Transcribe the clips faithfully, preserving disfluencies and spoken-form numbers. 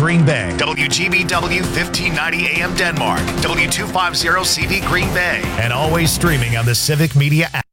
Green Bay. W G B W fifteen ninety A M Denmark. W two fifty C V Green Bay. And always streaming on the Civic Media app.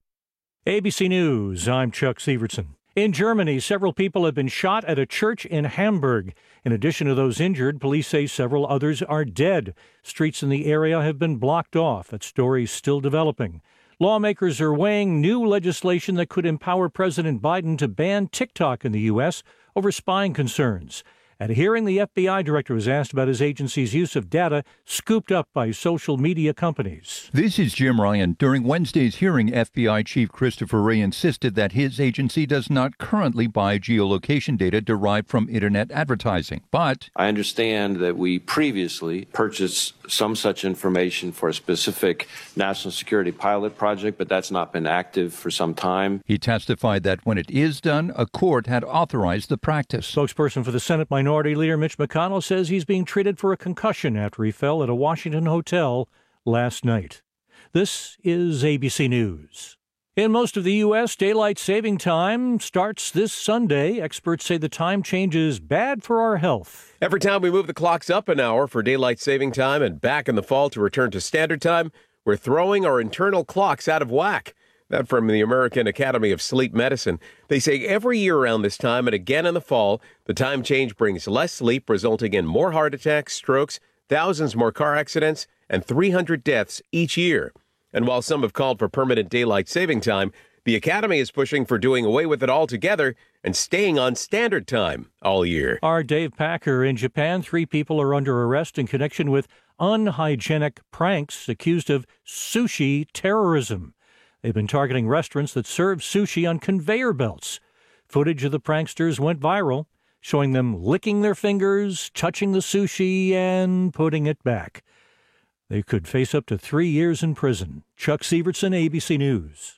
A B C News, I'm Chuck Severson. In Germany, several people have been shot at a church in Hamburg. In addition to those injured, police say several others are dead. Streets in the area have been blocked off. That story's still developing. Lawmakers are weighing new legislation that could empower President Biden to ban TikTok in the U S over spying concerns. At a hearing, the F B I director was asked about his agency's use of data scooped up by social media companies. This is Jim Ryan. During Wednesday's hearing, F B I Chief Christopher Wray insisted that his agency does not currently buy geolocation data derived from Internet advertising. But I understand that we previously purchased some such information for a specific national security pilot project, but that's not been active for some time. He testified that when it is done, a court had authorized the practice. Spokesperson for the Senate Minority Leader Mitch McConnell says he's being treated for a concussion after he fell at a Washington hotel last night. This is A B C News. In most of the U S, daylight saving time starts this Sunday. Experts say the time change is bad for our health. Every time we move the clocks up an hour for daylight saving time and back in the fall to return to standard time, we're throwing our internal clocks out of whack. That from the American Academy of Sleep Medicine. They say every year around this time and again in the fall, the time change brings less sleep, resulting in more heart attacks, strokes, thousands more car accidents, and three hundred deaths each year. And while some have called for permanent daylight saving time, the Academy is pushing for doing away with it altogether and staying on standard time all year. Our Dave Packer in Japan. Three people are under arrest in connection with unhygienic pranks accused of sushi terrorism. They've been targeting restaurants that serve sushi on conveyor belts. Footage of the pranksters went viral, showing them licking their fingers, touching the sushi, and putting it back. They could face up to three years in prison. Chuck Severson, A B C News.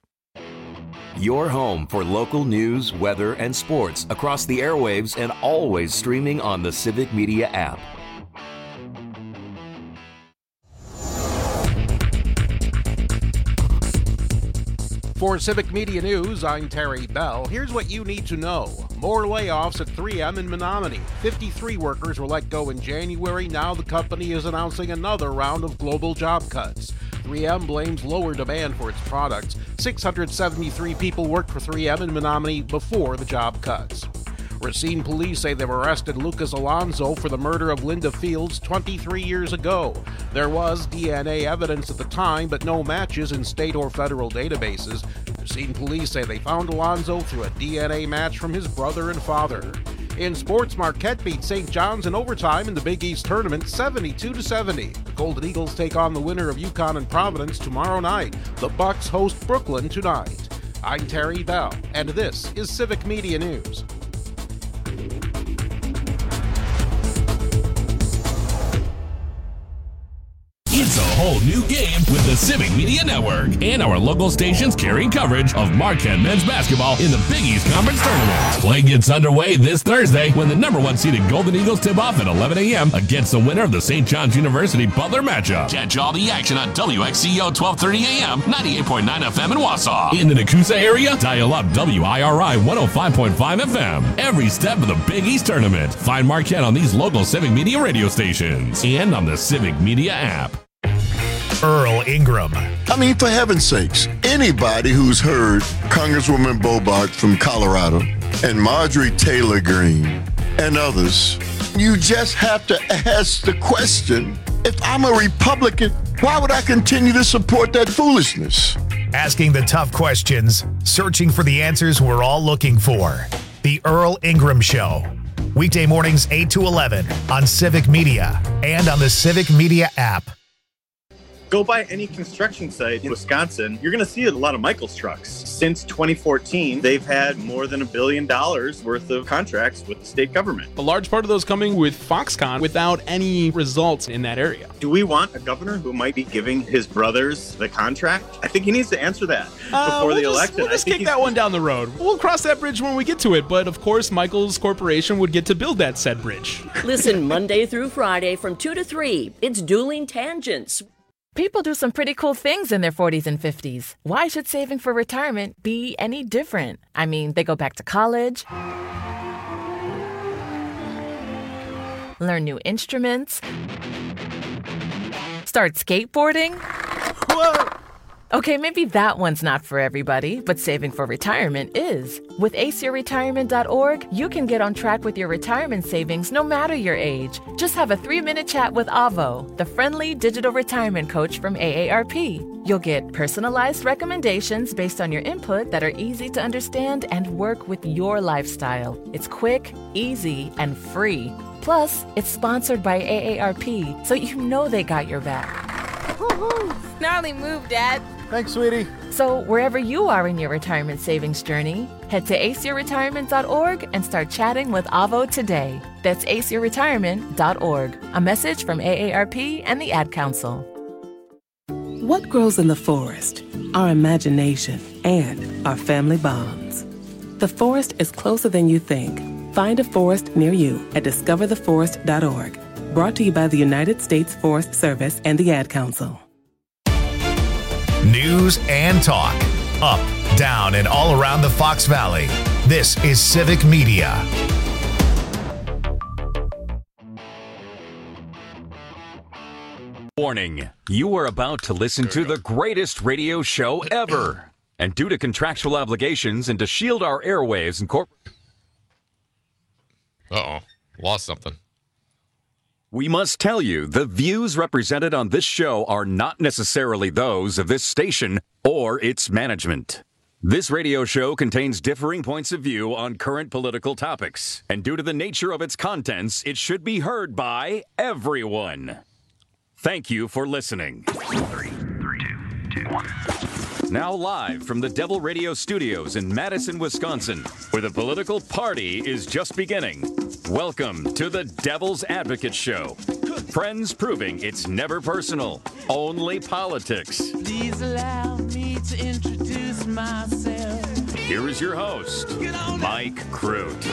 Your home for local news, weather, and sports across the airwaves and always streaming on the Civic Media app. For Civic Media News, I'm Terry Bell. Here's what you need to know. More layoffs at three M in Menominee. fifty-three workers were let go in January. Now the company is announcing another round of global job cuts. three M blames lower demand for its products. six hundred seventy-three people worked for three M in Menominee before the job cuts. Racine police say they've arrested Lucas Alonso for the murder of Linda Fields twenty-three years ago. There was D N A evidence at the time, but no matches in state or federal databases. Racine police say they found Alonso through a D N A match from his brother and father. In sports, Marquette beat Saint John's in overtime in the Big East Tournament seventy-two to seventy. The Golden Eagles take on the winner of UConn and Providence tomorrow night. The Bucks host Brooklyn tonight. I'm Terry Bell, and this is Civic Media News. It's a whole new game with the Civic Media Network and our local stations carrying coverage of Marquette men's basketball in the Big East Conference Tournament. Play gets underway this Thursday when the number one seeded Golden Eagles tip off at eleven a.m. against the winner of the Saint John's University Butler matchup. Catch all the action on W X C O twelve thirty a.m., ninety-eight point nine F M in Wausau. In the Nakusa area, dial up W I R I one oh five point five F M. Every step of the Big East Tournament. Find Marquette on these local Civic Media radio stations and on the Civic Media app. Earl Ingram. I mean, for heaven's sakes, anybody who's heard Congresswoman Boebert from Colorado and Marjorie Taylor Greene and others, you just have to ask the question, if I'm a Republican, why would I continue to support that foolishness? Asking the tough questions, searching for the answers we're all looking for. The Earl Ingram Show. Weekday mornings eight to eleven on Civic Media and on the Civic Media app. Go by any construction site in Wisconsin, you're going to see a lot of Michaels trucks. Since twenty fourteen, they've had more than a billion dollars worth of contracts with the state government. A large part of those coming with Foxconn without any results in that area. Do we want a governor who might be giving his brothers the contract? I think he needs to answer that uh, before we'll the just, election. We'll just kick that one down the road. We'll cross that bridge when we get to it. But of course, Michaels Corporation would get to build that said bridge. Listen Monday through Friday from two to three. It's Dueling Tangents. People do some pretty cool things in their forties and fifties. Why should saving for retirement be any different? I mean, they go back to college, learn new instruments, start skateboarding. Whoa! Okay, maybe that one's not for everybody, but saving for retirement is. With ace your retirement dot org, you can get on track with your retirement savings no matter your age. Just have a three-minute chat with Avo, the friendly digital retirement coach from A A R P. You'll get personalized recommendations based on your input that are easy to understand and work with your lifestyle. It's quick, easy, and free. Plus, it's sponsored by A A R P, so you know they got your back. Gnarly move, Dad. Thanks, sweetie. So wherever you are in your retirement savings journey, head to ace your retirement dot org and start chatting with Avo today. That's ace your retirement dot org. A message from A A R P and the Ad Council. What grows in the forest? Our imagination and our family bonds. The forest is closer than you think. Find a forest near you at discover the forest dot org. Brought to you by the United States Forest Service and the Ad Council. News and talk. Up, down, and all around the Fox Valley. This is Civic Media. Warning, you are about to listen to the greatest radio show ever. And due to contractual obligations and to shield our airwaves and corp... Uh-oh. Lost something. We must tell you, the views represented on this show are not necessarily those of this station or its management. This radio show contains differing points of view on current political topics, and due to the nature of its contents, it should be heard by everyone. Thank you for listening. Three, three, two, two, one. Now live from the Devil Radio Studios in Madison, Wisconsin, where the political party is just beginning. Welcome to the Devil's Advocate Show. Friends proving it's never personal, only politics. Please allow me to introduce myself. Here is your host, Mike Crute.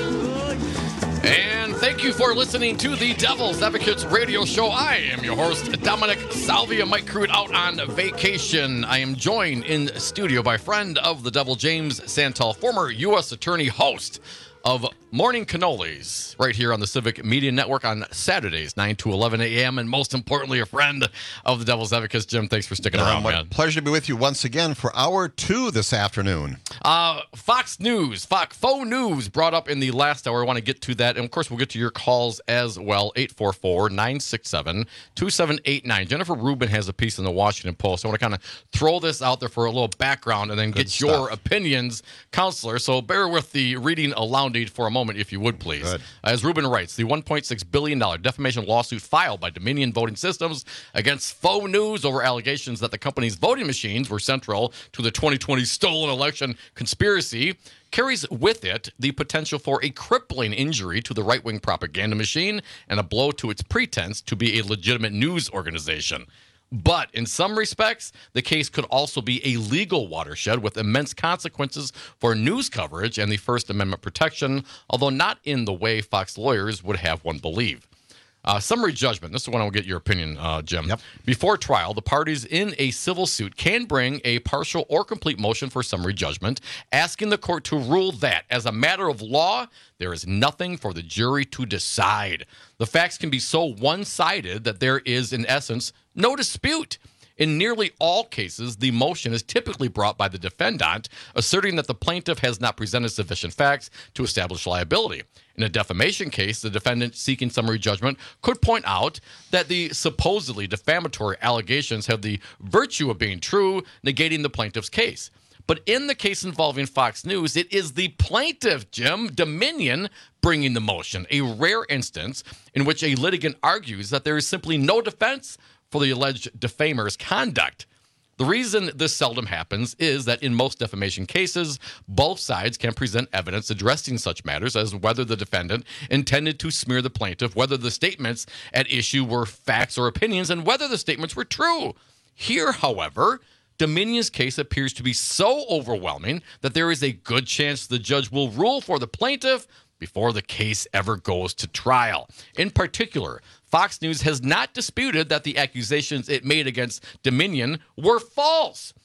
And thank you for listening to the Devil's Advocates Radio Show. I am your host, Dominic Salvia. Mike Crute out on vacation. I am joined in studio by friend of the Devil, James Santel, former U S Attorney, host of Morning Cannolis, right here on the Civic Media Network on Saturdays, nine to eleven a.m., and most importantly, a friend of the Devil's Advocates. Jim, thanks for sticking around, uh, man. Pleasure to be with you once again for hour two this afternoon. Uh, Fox News, Fox, faux news brought up in the last hour. I want to get to that, and of course, we'll get to your calls as well, eight four four, nine six seven, two seven eight nine. Jennifer Rubin has a piece in the Washington Post. I want to kind of throw this out there for a little background and then Good get stuff. your opinions, counselor. So bear with the reading aloud for a moment, if you would, please. Good. As Rubin writes, the one point six billion dollars defamation lawsuit filed by Dominion Voting Systems against Faux News over allegations that the company's voting machines were central to the twenty twenty stolen election conspiracy carries with it the potential for a crippling injury to the right-wing propaganda machine and a blow to its pretense to be a legitimate news organization. But in some respects, the case could also be a legal watershed with immense consequences for news coverage and the First Amendment protection, although not in the way Fox lawyers would have one believe. Uh, summary judgment. This is when I'll get your opinion, uh, Jim. Yep. Before trial, the parties in a civil suit can bring a partial or complete motion for summary judgment, asking the court to rule that, as a matter of law, there is nothing for the jury to decide. The facts can be so one-sided that there is, in essence, no dispute. In nearly all cases, the motion is typically brought by the defendant, asserting that the plaintiff has not presented sufficient facts to establish liability. In a defamation case, the defendant seeking summary judgment could point out that the supposedly defamatory allegations have the virtue of being true, negating the plaintiff's case. But in the case involving Fox News, it is the plaintiff, Jim, Dominion, bringing the motion, a rare instance in which a litigant argues that there is simply no defense for the alleged defamer's conduct. The reason this seldom happens is that in most defamation cases, both sides can present evidence addressing such matters as whether the defendant intended to smear the plaintiff, whether the statements at issue were facts or opinions, and whether the statements were true. Here, however, Dominion's case appears to be so overwhelming that there is a good chance the judge will rule for the plaintiff before the case ever goes to trial. In particular, Fox News has not disputed that the accusations it made against Dominion were false.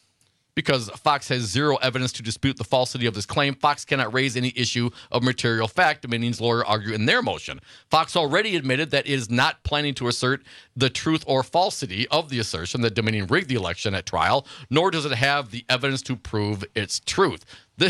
Because Fox has zero evidence to dispute the falsity of this claim, Fox cannot raise any issue of material fact, Dominion's lawyer argued in their motion. Fox already admitted that it is not planning to assert the truth or falsity of the assertion that Dominion rigged the election at trial, nor does it have the evidence to prove its truth.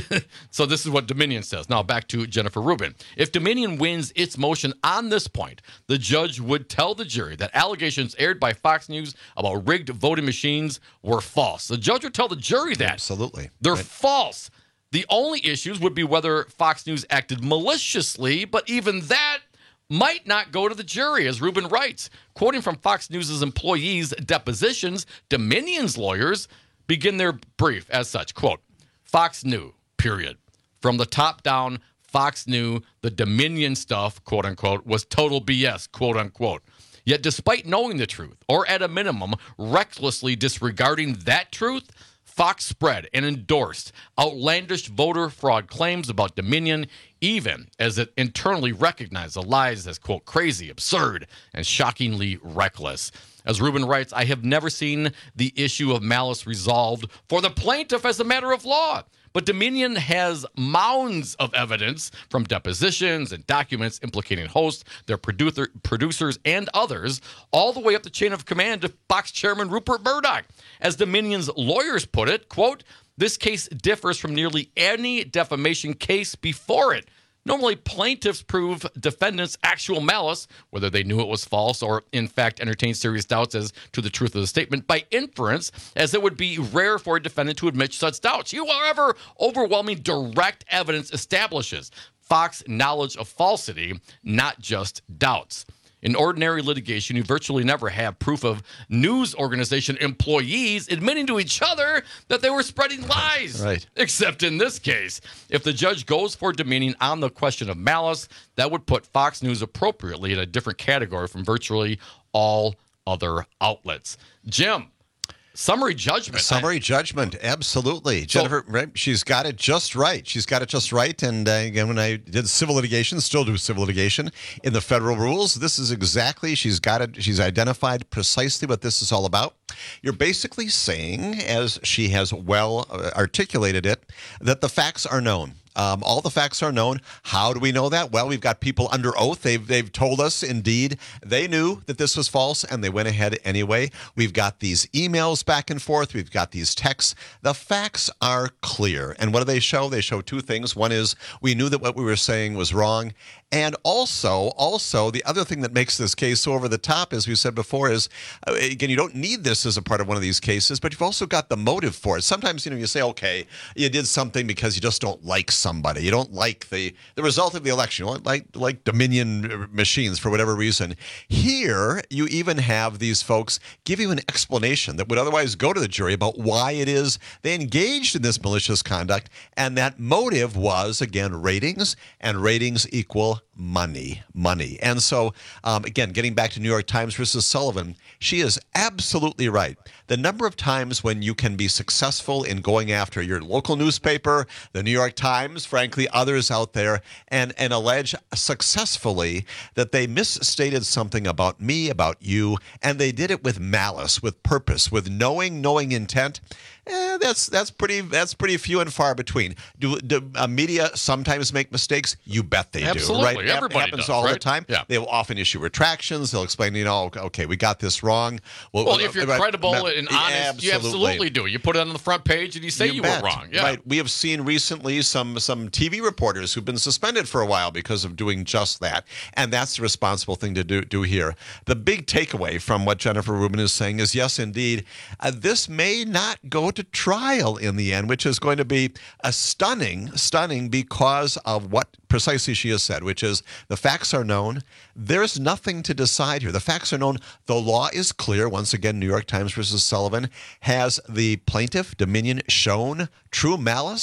So this is what Dominion says. Now back to Jennifer Rubin. If Dominion wins its motion on this point, the judge would tell the jury that allegations aired by Fox News about rigged voting machines were false. The judge would tell the jury that. Absolutely. They're right. false. The only issues would be whether Fox News acted maliciously, but even that might not go to the jury, as Rubin writes. Quoting from Fox News' employees' depositions, Dominion's lawyers begin their brief as such, quote, Fox knew, period. From the top down, Fox knew the Dominion stuff, quote unquote, was total B S, quote unquote. Yet despite knowing the truth, or at a minimum, recklessly disregarding that truth, Fox spread and endorsed outlandish voter fraud claims about Dominion, even as it internally recognized the lies as, quote, crazy, absurd, and shockingly reckless. As Rubin writes, I have never seen the issue of malice resolved for the plaintiff as a matter of law. But Dominion has mounds of evidence from depositions and documents implicating hosts, their producer, producers, and others, all the way up the chain of command to Fox chairman Rupert Murdoch. As Dominion's lawyers put it, quote, this case differs from nearly any defamation case before it. Normally, plaintiffs prove defendants' actual malice, whether they knew it was false or, in fact, entertained serious doubts as to the truth of the statement, by inference, as it would be rare for a defendant to admit such doubts. However, overwhelming direct evidence establishes Fox knowledge of falsity, not just doubts. In ordinary litigation, you virtually never have proof of news organization employees admitting to each other that they were spreading lies. Right. Except in this case, if the judge goes for Dominion on the question of malice, that would put Fox News appropriately in a different category from virtually all other outlets. Jim, summary judgment. Summary judgment, absolutely. So, Jennifer, right, she's got it just right. She's got it just right. And uh, again, when I did civil litigation, still do civil litigation in the federal rules, this is exactly, she's got it, she's identified precisely what this is all about. You're basically saying, as she has well articulated it, that the facts are known. Um, all the facts are known. How do we know that? Well, we've got people under oath. They've they've told us, indeed, they knew that this was false, and they went ahead anyway. We've got these emails back and forth. We've got these texts. The facts are clear. And what do they show? They show two things. One is we knew that what we were saying was wrong. And also, also, the other thing that makes this case so over the top, as we said before, is, uh, again, you don't need this as a part of one of these cases, but you've also got the motive for it. Sometimes, you know, you say, okay, you did something because you just don't like somebody. You don't like the, the result of the election. You don't like, like Dominion machines for whatever reason. Here, you even have these folks give you an explanation that would otherwise go to the jury about why it is they engaged in this malicious conduct, and that motive was, again, ratings, and ratings equal money, money. And so, um, again, getting back to New York Times versus Sullivan, she is absolutely right. The number of times when you can be successful in going after your local newspaper, the New York Times, frankly, others out there, and, and allege successfully that they misstated something about me, about you, and they did it with malice, with purpose, with knowing, knowing intent. Eh, that's that's pretty that's pretty few and far between. Do, do uh, media sometimes make mistakes? You bet they Absolutely. do. Right? Everybody it happens does, all right? the time. Yeah. They will often issue retractions. They'll explain, you know, okay, we got this wrong. Well, well if you're right, credible right, and honest, absolutely. you absolutely do. You put it on the front page and you say you, you were bet. wrong. Yeah. Right. We have seen recently some some T V reporters who've been suspended for a while because of doing just that, and that's the responsible thing to do do here. The big takeaway from what Jennifer Rubin is saying is, yes, indeed, uh, this may not go to trial in the end, which is going to be a stunning, stunning because of what precisely she has said, which is the facts are known. There's nothing to decide here. The facts are known. The law is clear. Once again, New York Times versus Sullivan. Has the plaintiff, Dominion, shown true malice?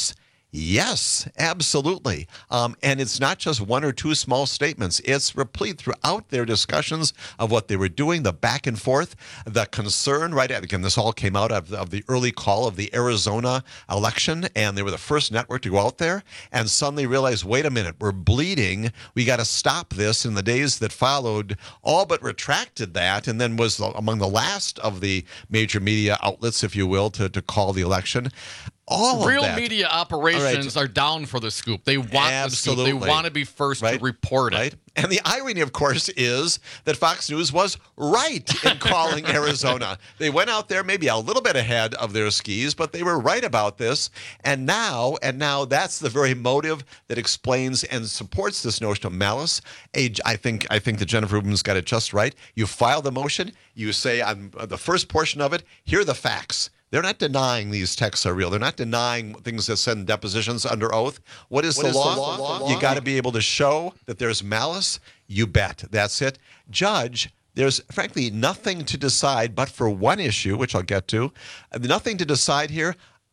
Yes, absolutely. Um, and it's not just one or two small statements. It's replete throughout their discussions of what they were doing, the back and forth, the concern, right? Again, this all came out of, of the early call of the Arizona election, and they were the first network to go out there and suddenly realized, wait a minute, we're bleeding. We got to stop this. In the days that followed, all but retracted that, and then was among the last of the major media outlets, if you will, to, to call the election. All Real of that. media operations right. are down for the scoop. They want Absolutely. the scoop. They want to be first right. to report it. Right. And the irony, of course, is that Fox News was right in calling Arizona. They went out there maybe a little bit ahead of their skis, but they were right about this. And now, and now that's the very motive that explains and supports this notion of malice. I think, I think that Jennifer Rubin's got it just right. You file the motion. You say on the first portion of it, here are the facts. They're not denying these texts are real. They're not denying things that send depositions under oath. What is, what the, is law? the law? The law? You got to be able to show that there's malice. You bet. That's it. Judge, there's frankly nothing to decide but for one issue, which I'll get to. Nothing to decide here.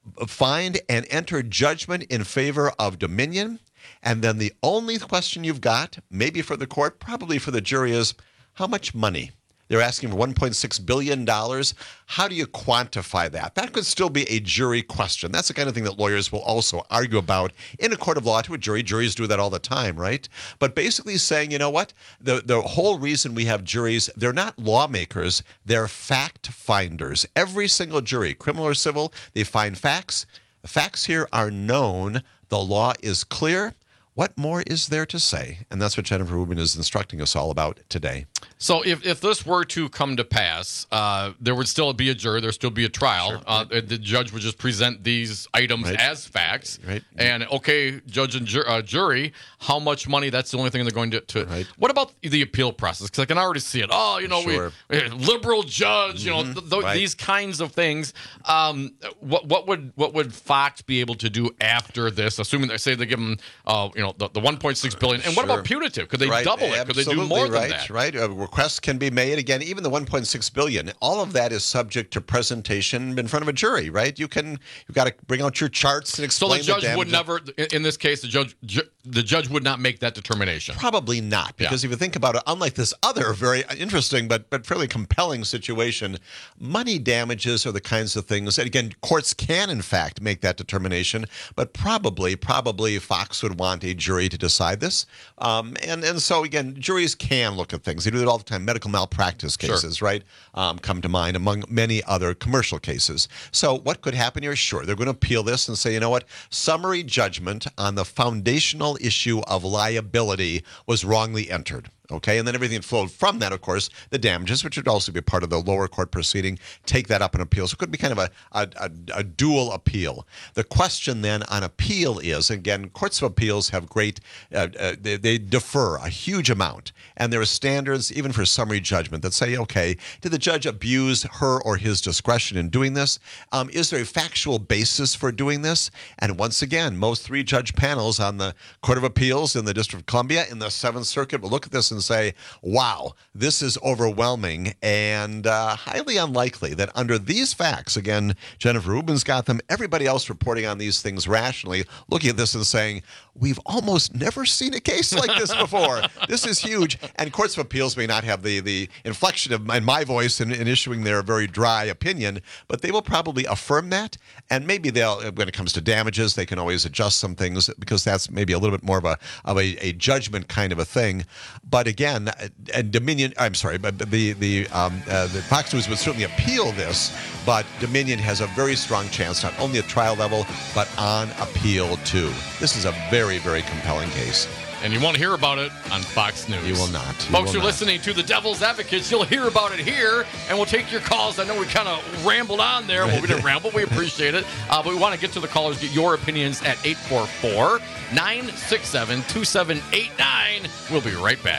Find and enter judgment in favor of Dominion. And then the only question you've got, maybe for the court, probably for the jury, is how much money? They're asking for one point six billion dollars. How do you quantify that? That could still be a jury question. That's the kind of thing that lawyers will also argue about in a court of law to a jury. Juries do that all the time, right? But basically saying, you know what? The, the whole reason we have juries, they're not lawmakers. They're fact finders. Every single jury, criminal or civil, they find facts. The facts here are known. The law is clear. What more is there to say? And that's what Jennifer Rubin is instructing us all about today. So if, if this were to come to pass, uh, there would still be a jury, there would still be a trial. Sure. Uh, the judge would just present these items right. as facts. Right. And, okay, judge and ju- uh, jury, how much money, that's the only thing they're going to... to right. What about the appeal process? Because I can already see it. Oh, you know, sure. we, we liberal judge, mm-hmm. you know, th- th- right. these kinds of things. Um, what what would what would Fox be able to do after this, assuming they say they give them, uh, you know, the, the one point six billion dollars? And sure. what about punitive? Could they right. double it? Could Absolutely they do more right. than that? Right, uh, requests can be made. Again, even the one point six billion dollars, all of that is subject to presentation in front of a jury, right? You can, you've got to bring out your charts and explain. So the judge the would never, in this case, the judge, ju- the judge would not make that determination. Probably not, because yeah. if you think about it, unlike this other very interesting but but fairly compelling situation, money damages are the kinds of things that, again, courts can in fact make that determination, but probably, probably Fox would want a jury to decide this. Um, and, and so, again, juries can look at things. They do it all the time. Medical malpractice cases, sure. right, um, come to mind, among many other commercial cases. So what could happen here? Sure, they're going to appeal this and say, you know what, summary judgment on the foundational issue of liability was wrongly entered. Okay, and then everything that flowed from that, of course, the damages, which would also be part of the lower court proceeding, take that up in appeal. So it could be kind of a, a, a, a dual appeal. The question then on appeal is, again, courts of appeals have great, uh, uh, they, they defer a huge amount. And there are standards, even for summary judgment, that say, okay, did the judge abuse her or his discretion in doing this? Um, is there a factual basis for doing this? And once again, most three-judge panels on the Court of Appeals in the District of Columbia, in the Seventh Circuit, will look at this and say, wow, this is overwhelming and uh, highly unlikely that under these facts, again, Jennifer Rubin's got them, everybody else reporting on these things rationally, looking at this and saying, we've almost never seen a case like this before. This is huge. And courts of appeals may not have the, the inflection of my, my voice in, in issuing their very dry opinion, but they will probably affirm that. And maybe they'll, when it comes to damages, they can always adjust some things because that's maybe a little bit more of a of a, a judgment kind of a thing. But again, and Dominion, I'm sorry, but the the um, uh, the Fox News would certainly appeal this, but Dominion has a very strong chance, not only at trial level, but on appeal too. This is a very, very compelling case. And you won't hear about it on Fox News. You will not. You Folks, will you're not. listening to the Devil's Advocates. You'll hear about it here, and we'll take your calls. I know we kind of rambled on there. Well, we didn't ramble. We appreciate it. Uh, but we want to get to the callers, get your opinions at eight four four, nine six seven, two seven eight nine. We'll be right back.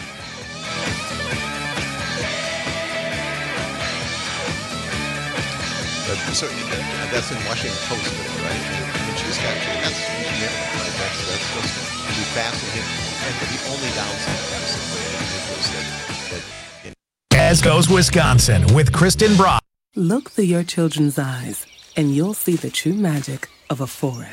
So that's in Washington Post, right? And she's got that's yeah, that's that's supposed to be fascinating. And the only downside is that, that As goes Wisconsin with Kristen Brock. Look through your children's eyes, and you'll see the true magic of a forest.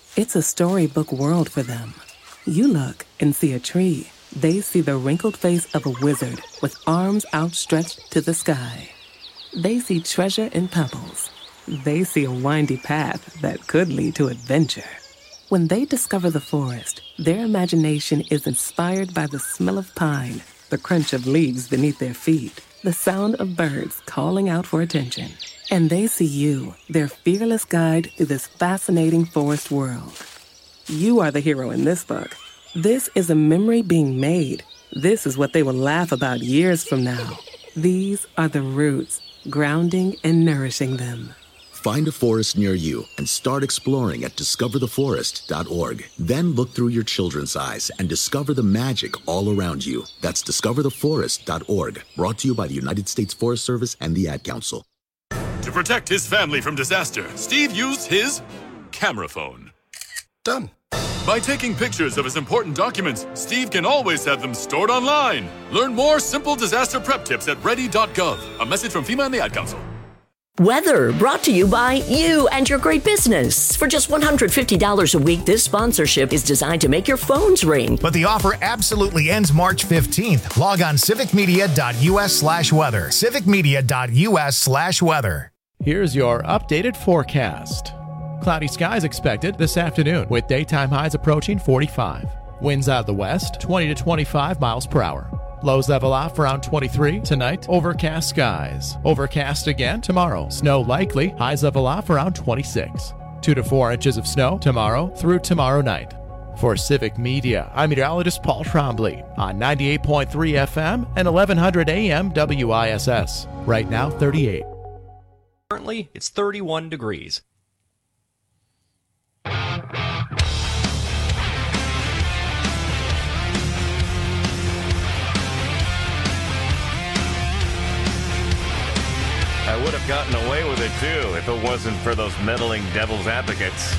It's a storybook world for them. You look and see a tree. They see the wrinkled face of a wizard with arms outstretched to the sky. They see treasure in pebbles. They see a windy path that could lead to adventure. When they discover the forest, their imagination is inspired by the smell of pine, the crunch of leaves beneath their feet, the sound of birds calling out for attention. And they see you, their fearless guide through this fascinating forest world. You are the hero in this book. This is a memory being made. This is what they will laugh about years from now. These are the roots, grounding and nourishing them. Find a forest near you and start exploring at discover the forest dot org. Then look through your children's eyes and discover the magic all around you. That's discover the forest dot org. Brought to you by the United States Forest Service and the Ad Council. To protect his family from disaster, Steve used his camera phone. Done. By taking pictures of his important documents, Steve can always have them stored online. Learn more simple disaster prep tips at ready dot gov. A message from FEMA and the Ad Council. Weather brought to you by you and your great business. For just one hundred fifty dollars a week, this sponsorship is designed to make your phones ring. But the offer absolutely ends March fifteenth. Log on civic media dot u s slash weather. civic media dot u s slash weather. Here's your updated forecast. Cloudy skies expected this afternoon with daytime highs approaching forty-five. Winds out of the west, twenty to twenty-five miles per hour. Lows level off around twenty-three. Tonight, overcast skies. Overcast again tomorrow. Snow likely. Highs level off around twenty-six. Two to four inches of snow tomorrow through tomorrow night. For Civic Media, I'm meteorologist Paul Trombley on ninety-eight point three F M and eleven hundred A M W I S S. Right now, thirty-eight. Currently, it's thirty-one degrees. I would have gotten away with it, too, if it wasn't for those meddling devil's advocates.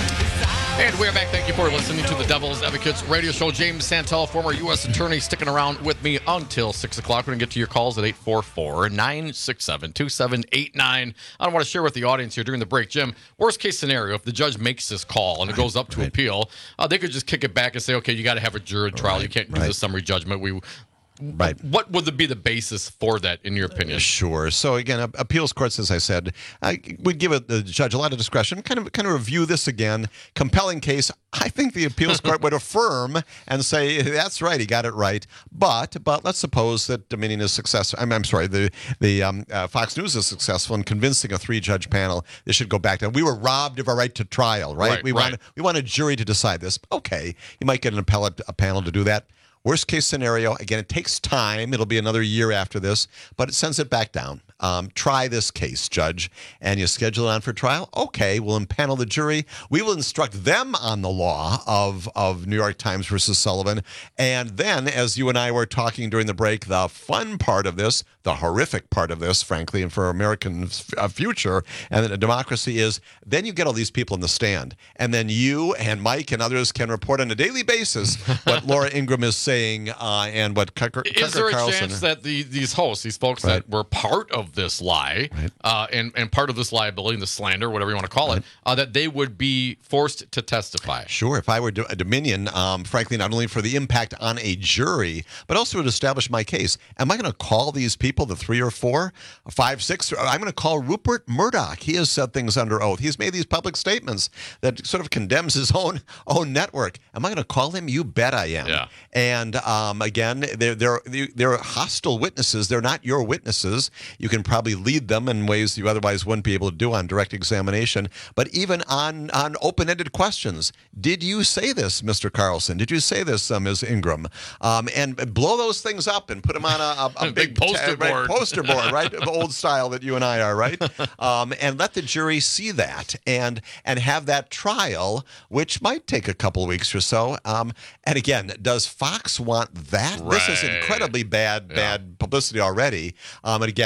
And we're back. Thank you for listening to the Devil's Advocates radio show. James Santel, former U S attorney, sticking around with me until six o'clock. We're going to get to your calls at eight four four, nine six seven, two seven eight nine. I want to share with the audience here during the break, Jim, worst case scenario, if the judge makes this call and it goes up to right. appeal, uh, they could just kick it back and say, okay, you got to have a jury trial. Right. You can't do right. the summary judgment. We Right. What would be the basis for that, in your opinion? Uh, sure. So again, appeals courts, as I said, uh, would give it, the judge a lot of discretion. Kind of, kind of review this again. Compelling case. I think the appeals court would affirm and say that's right, he got it right. But, but let's suppose that Dominion is successful. I'm, I'm sorry, the the um, uh, Fox News is successful in convincing a three-judge panel. This should go back down. We were robbed of our right to trial, right? right we right. want we want a jury to decide this. Okay, you might get an appellate a panel to do that. Worst case scenario, again, it takes time. It'll be another year after this, but it sends it back down. Um, try this case, Judge, and you schedule it on for trial. Okay, we'll impanel the jury. We will instruct them on the law of, of New York Times versus Sullivan. And then, as you and I were talking during the break, the fun part of this, the horrific part of this, frankly, and for American f- uh, future and the democracy is, then you get all these people in the stand. And then you and Mike and others can report on a daily basis what Laura Ingraham is saying uh, and what Tucker, Tucker Is there a Carlson, chance that the, these hosts, these folks right. that were part of this lie right. uh, and, and part of this liability, the slander, whatever you want to call right. it, uh, that they would be forced to testify? Sure. If I were a Dominion, um, frankly, not only for the impact on a jury, but also to establish my case, am I going to call these people, the three or four, five, six? I'm going to call Rupert Murdoch. He has said things under oath. He's made these public statements that sort of condemns his own own network. Am I going to call him? You bet I am. Yeah. And um, again, they're, they're, they're hostile witnesses. They're not your witnesses. You can probably lead them in ways you otherwise wouldn't be able to do on direct examination. But even on, on open-ended questions, did you say this, Mister Carlson? Did you say this, uh, Miz Ingram? Um, and blow those things up and put them on a, a, a big, big poster t- right, board. poster board, right? The old style that you and I are, right? Um, and let the jury see that and and have that trial, which might take a couple of weeks or so. Um, and again, does Fox want that? Right. This is incredibly bad, yeah. bad publicity already. Um, and again, under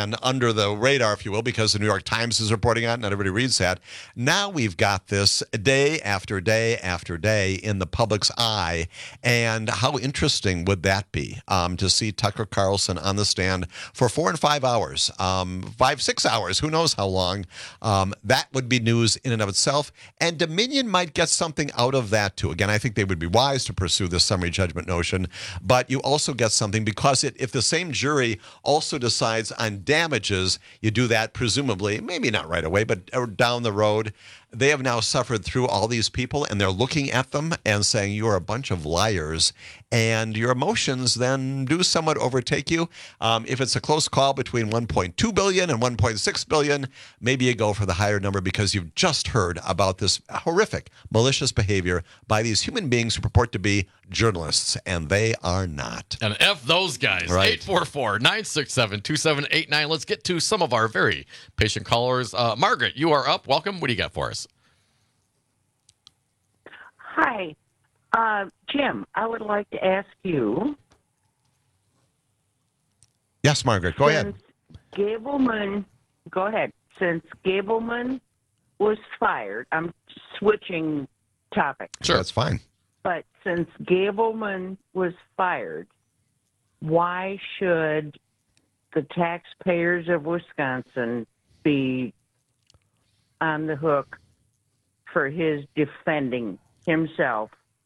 under the radar, if you will, because the New York Times is reporting on it, and everybody reads that. Now we've got this day after day after day in the public's eye, and how interesting would that be um, to see Tucker Carlson on the stand for four and five hours, um, five, six hours, who knows how long. Um, that would be news in and of itself, and Dominion might get something out of that too. Again, I think they would be wise to pursue this summary judgment notion, but you also get something because it, if the same jury also decides on damages, you do that presumably, maybe not right away, but down the road. They have now suffered through all these people, and they're looking at them and saying, you're a bunch of liars, and your emotions then do somewhat overtake you. Um, if it's a close call between one point two billion dollars and one point six billion dollars, maybe you go for the higher number because you've just heard about this horrific, malicious behavior by these human beings who purport to be journalists, and they are not. And F those guys. Right. eight four four, nine six seven, two seven eight nine. Let's get to some of our very patient callers. Uh, Margaret, you are up. Welcome. What do you got for us? Hi. Uh, Jim, I would like to ask you. Yes, Margaret, go ahead. Gableman, go ahead. Since Gableman was fired, I'm switching topics. Sure. That's fine. But since Gableman was fired, why should the taxpayers of Wisconsin be on the hook for his defending himself?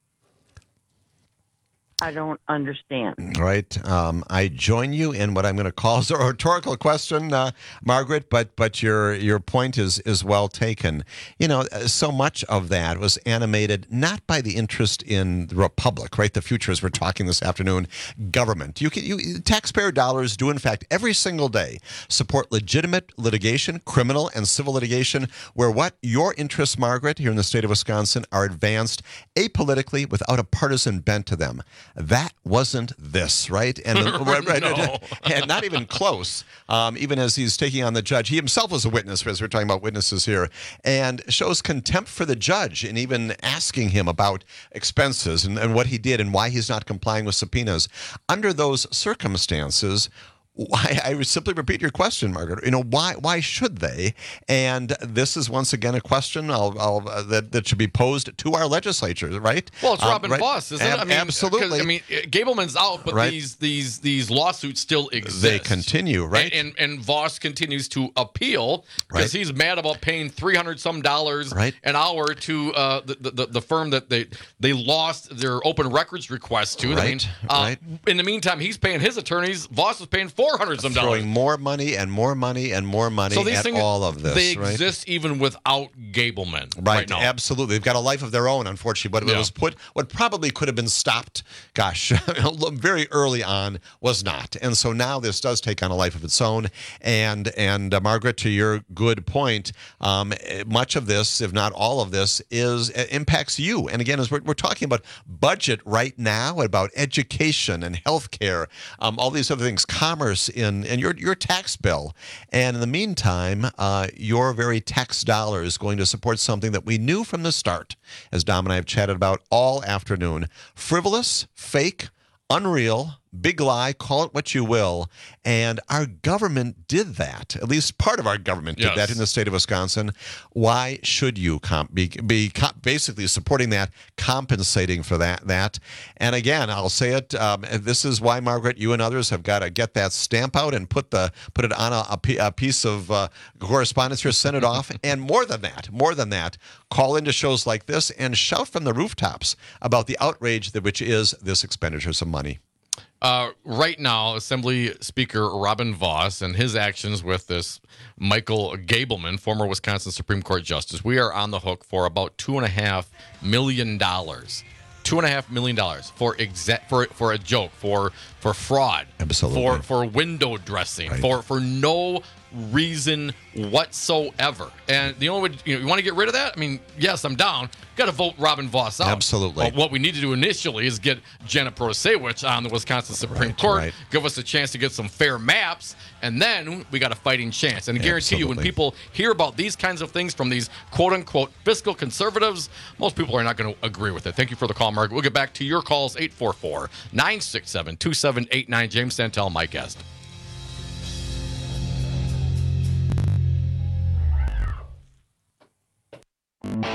I don't understand. Right. Um, I join you in what I'm going to call a rhetorical question, uh, Margaret, but but your your point is is well taken. You know, so much of that was animated not by the interest in the republic, right? The future, as we're talking this afternoon, government. You can you taxpayer dollars do in fact every single day support legitimate litigation, criminal and civil litigation, where what your interests, Margaret, here in the state of Wisconsin, are advanced apolitically without a partisan bent to them. That wasn't this, right? And, right, right, No. and not even close. Um, even as he's taking on the judge, he himself was a witness, as we're talking about witnesses here, and shows contempt for the judge in even asking him about expenses and, and what he did and why he's not complying with subpoenas. Under those circumstances, why, I would simply repeat your question, Margaret. You know, why why should they? And this is once again a question I'll, I'll, uh, that that should be posed to our legislatures, right? Well, it's Um, Robin right? Voss, isn't Ab- it? I mean, absolutely. 'cause, I mean, Gableman's out, but Right. these these these lawsuits still exist. They continue, right? And and, and Voss continues to appeal because Right. he's mad about paying three hundred some dollars Right. an hour to uh, the, the the firm that they they lost their open records request to. I mean, Right, uh, right. in the meantime, he's paying his attorneys. Voss is paying four hundred some dollars. Throwing more money and more money and more money So these at things, all of this, they right? exist even without Gableman. Right, right now. absolutely. They've got a life of their own, unfortunately. But Yeah. it was put, what probably could have been stopped, gosh, very early on was not. And so now this does take on a life of its own. And, and uh, Margaret, to your good point, um, much of this, if not all of this, is uh, impacts you. And again, as we're, we're talking about budget right now, about education and healthcare, um, all these other things, commerce, in and your your tax bill. And in the meantime, uh, your very tax dollar is going to support something that we knew from the start, as Dom and I have chatted about all afternoon. Frivolous, fake, unreal, big lie, call it what you will. And our government did that. At least part of our government did Yes. that in the state of Wisconsin. Why should you comp- be, be comp- basically supporting that, compensating for that? that? And again, I'll say it. Um, this is why, Margaret, you and others have got to get that stamp out and put the put it on a, a p- a piece of uh, correspondence here, send it off. And more than that, more than that, call into shows like this and shout from the rooftops about the outrage that which is this expenditure of money. Uh, right now, Assembly Speaker Robin Voss and his actions with this Michael Gableman, former Wisconsin Supreme Court Justice, we are on the hook for about two and a half million dollars. Two and a half million dollars for exa- for for a joke, for for fraud, Absolutely. for for window dressing, Right. for for no reason whatsoever. And the only way, you know, you want to get rid of that? I mean, yes, I'm down. Got to vote Robin Voss out. Absolutely. But what we need to do initially is get Janet Protasiewicz on the Wisconsin Supreme Right, Court, right. give us a chance to get some fair maps, and then we got a fighting chance. And I guarantee you, when Absolutely. people hear about these kinds of things from these quote-unquote fiscal conservatives, most people are not going to agree with it. Thank you for the call, Margaret. We'll get back to your calls, eight four four, nine six seven, two seven eight nine. James Santel, my guest.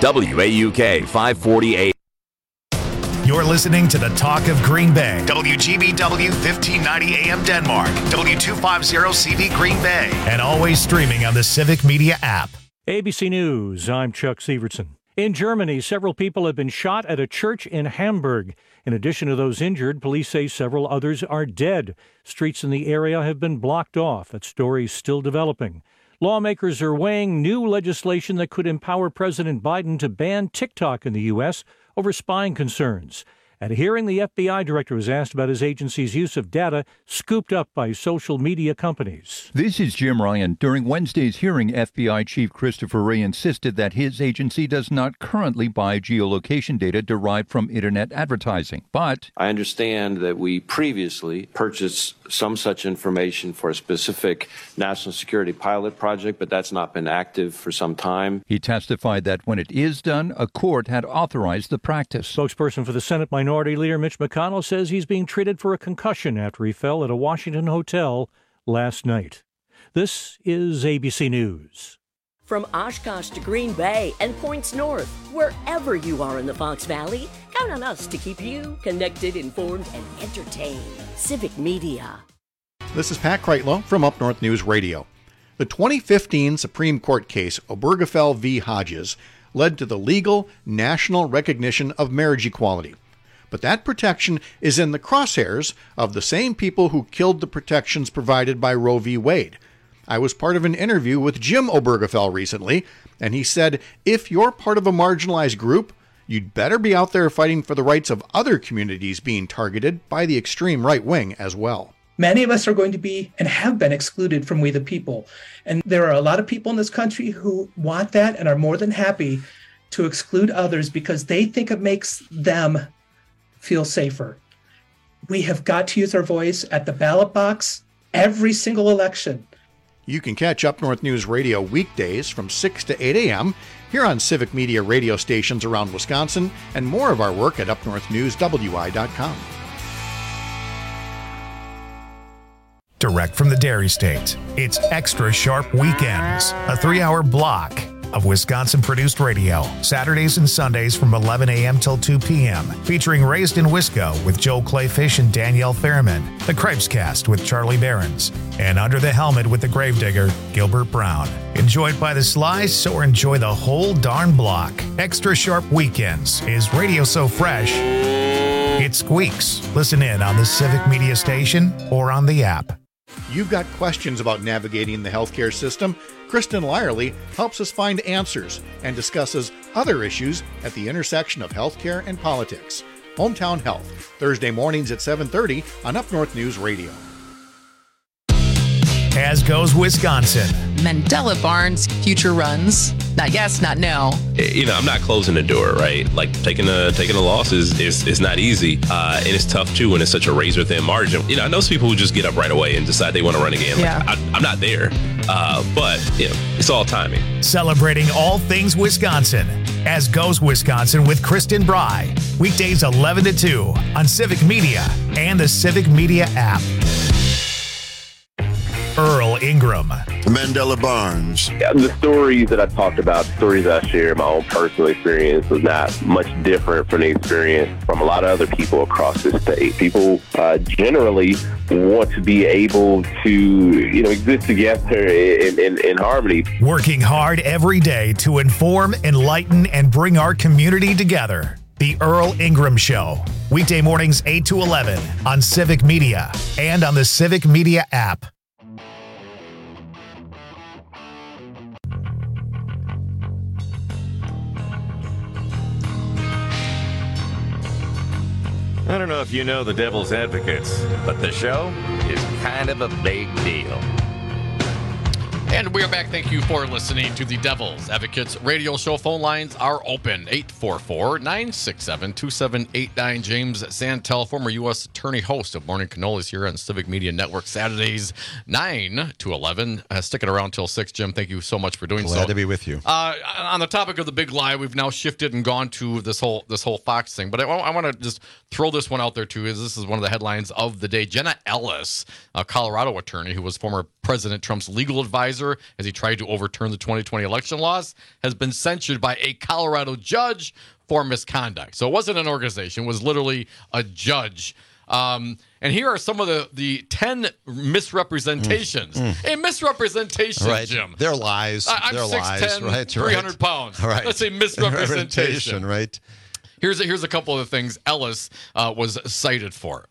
W A U K five forty A M. You're listening to the Talk of Green Bay. W G B W fifteen ninety A M Denmark. W two fifty C V Green Bay. And always streaming on the Civic Media app. A B C News, I'm Chuck Severson. In Germany, several people have been shot at a church in Hamburg. In addition to those injured, police say several others are dead. Streets in the area have been blocked off. That story is still developing. Lawmakers are weighing new legislation that could empower President Biden to ban TikTok in the U S over spying concerns. At a hearing, the F B I director was asked about his agency's use of data scooped up by social media companies. This is Jim Ryan. During Wednesday's hearing, F B I Chief Christopher Wray insisted that his agency does not currently buy geolocation data derived from Internet advertising. But I understand that we previously purchased some such information for a specific national security pilot project, but that's not been active for some time. He testified that when it is done, a court had authorized the practice. Spokesperson for the Senate Minority Leader Mitch McConnell says he's being treated for a concussion after he fell at a Washington hotel last night. This is A B C News. From Oshkosh to Green Bay and points north, wherever you are in the Fox Valley, count on us to keep you connected, informed, and entertained. Civic Media. This is Pat Kreitlow from Up North News Radio. The twenty fifteen Supreme Court case Obergefell v. Hodges led to the legal national recognition of marriage equality. But that protection is in the crosshairs of the same people who killed the protections provided by Roe v. Wade. I was part of an interview with Jim Obergefell recently, and he said, if you're part of a marginalized group, you'd better be out there fighting for the rights of other communities being targeted by the extreme right wing as well. Many of us are going to be and have been excluded from We the People. And there are a lot of people in this country who want that and are more than happy to exclude others because they think it makes them feel safer. We have got to use our voice at the ballot box every single election. You can catch Up North News Radio weekdays from six to eight a.m. here on Civic Media radio stations around Wisconsin, and more of our work at up north news w i dot com. Direct from the Dairy State, it's Extra Sharp Weekends, a three-hour block of Wisconsin-produced radio, Saturdays and Sundays from eleven a.m. till two p.m., featuring Raised in Wisco with Joel Clayfish and Danielle Fairman, The Cripes Cast with Charlie Behrens, and Under the Helmet with the Gravedigger, Gilbert Brown. Enjoyed by the slice or enjoy the whole darn block. Extra Sharp Weekends is radio so fresh, it squeaks. Listen in on the Civic Media station or on the app. You've got questions about navigating the healthcare system? Kristen Lyerly helps us find answers and discusses other issues at the intersection of healthcare and politics. Hometown Health, Thursday mornings at seven thirty on Up North News Radio. As goes Wisconsin. Mandela Barnes future runs. Not yes, not no. You know, I'm not closing the door, right? Like taking a taking a loss is is, is not easy, uh, and it's tough too when it's such a razor thin margin. You know, I know some people who just get up right away and decide they want to run again. Like, yeah. I, I'm not there, uh, but you know, it's all timing. Celebrating all things Wisconsin. As goes Wisconsin with Kristen Bry. Weekdays eleven to two on Civic Media and the Civic Media app. Earl Ingram. Mandela Barnes. The stories that I talked about, the stories that I shared, my own personal experience was not much different from the experience from a lot of other people across the state. People uh, generally want to be able to, you know, exist together in, in, in harmony. Working hard every day to inform, enlighten, and bring our community together. The Earl Ingram Show. Weekday mornings eight to eleven on Civic Media and on the Civic Media app. I don't know if you know the Devil's Advocates, but the show is kind of a big deal. And we are back. Thank you for listening to the Devil's Advocates radio show. Phone lines are open. eight four four, nine six seven, two seven eight nine. James Santel, former U S Attorney, host of Morning Cannolis here on Civic Media Network, Saturdays nine to eleven. Uh, sticking around till six. Jim, thank you so much for doing Glad so. Glad to be with you. Uh, on the topic of the big lie, we've now shifted and gone to this whole this whole Fox thing. But I, I want to just throw this one out there, too. Is This is one of the headlines of the day. Jenna Ellis, a Colorado attorney who was former President Trump's legal advisor, advisor as he tried to overturn the twenty twenty election laws, has been censured by a Colorado judge for misconduct. So it wasn't an organization, it was literally a judge. Um, and here are some of the, the ten misrepresentations. Mm, mm. A misrepresentation, right. Jim. They're lies. I, I'm They're six ten, lies. Right, three hundred pounds. Right. Let's say misrepresentation. Right. Here's a, here's a couple of the things Ellis uh, was cited for.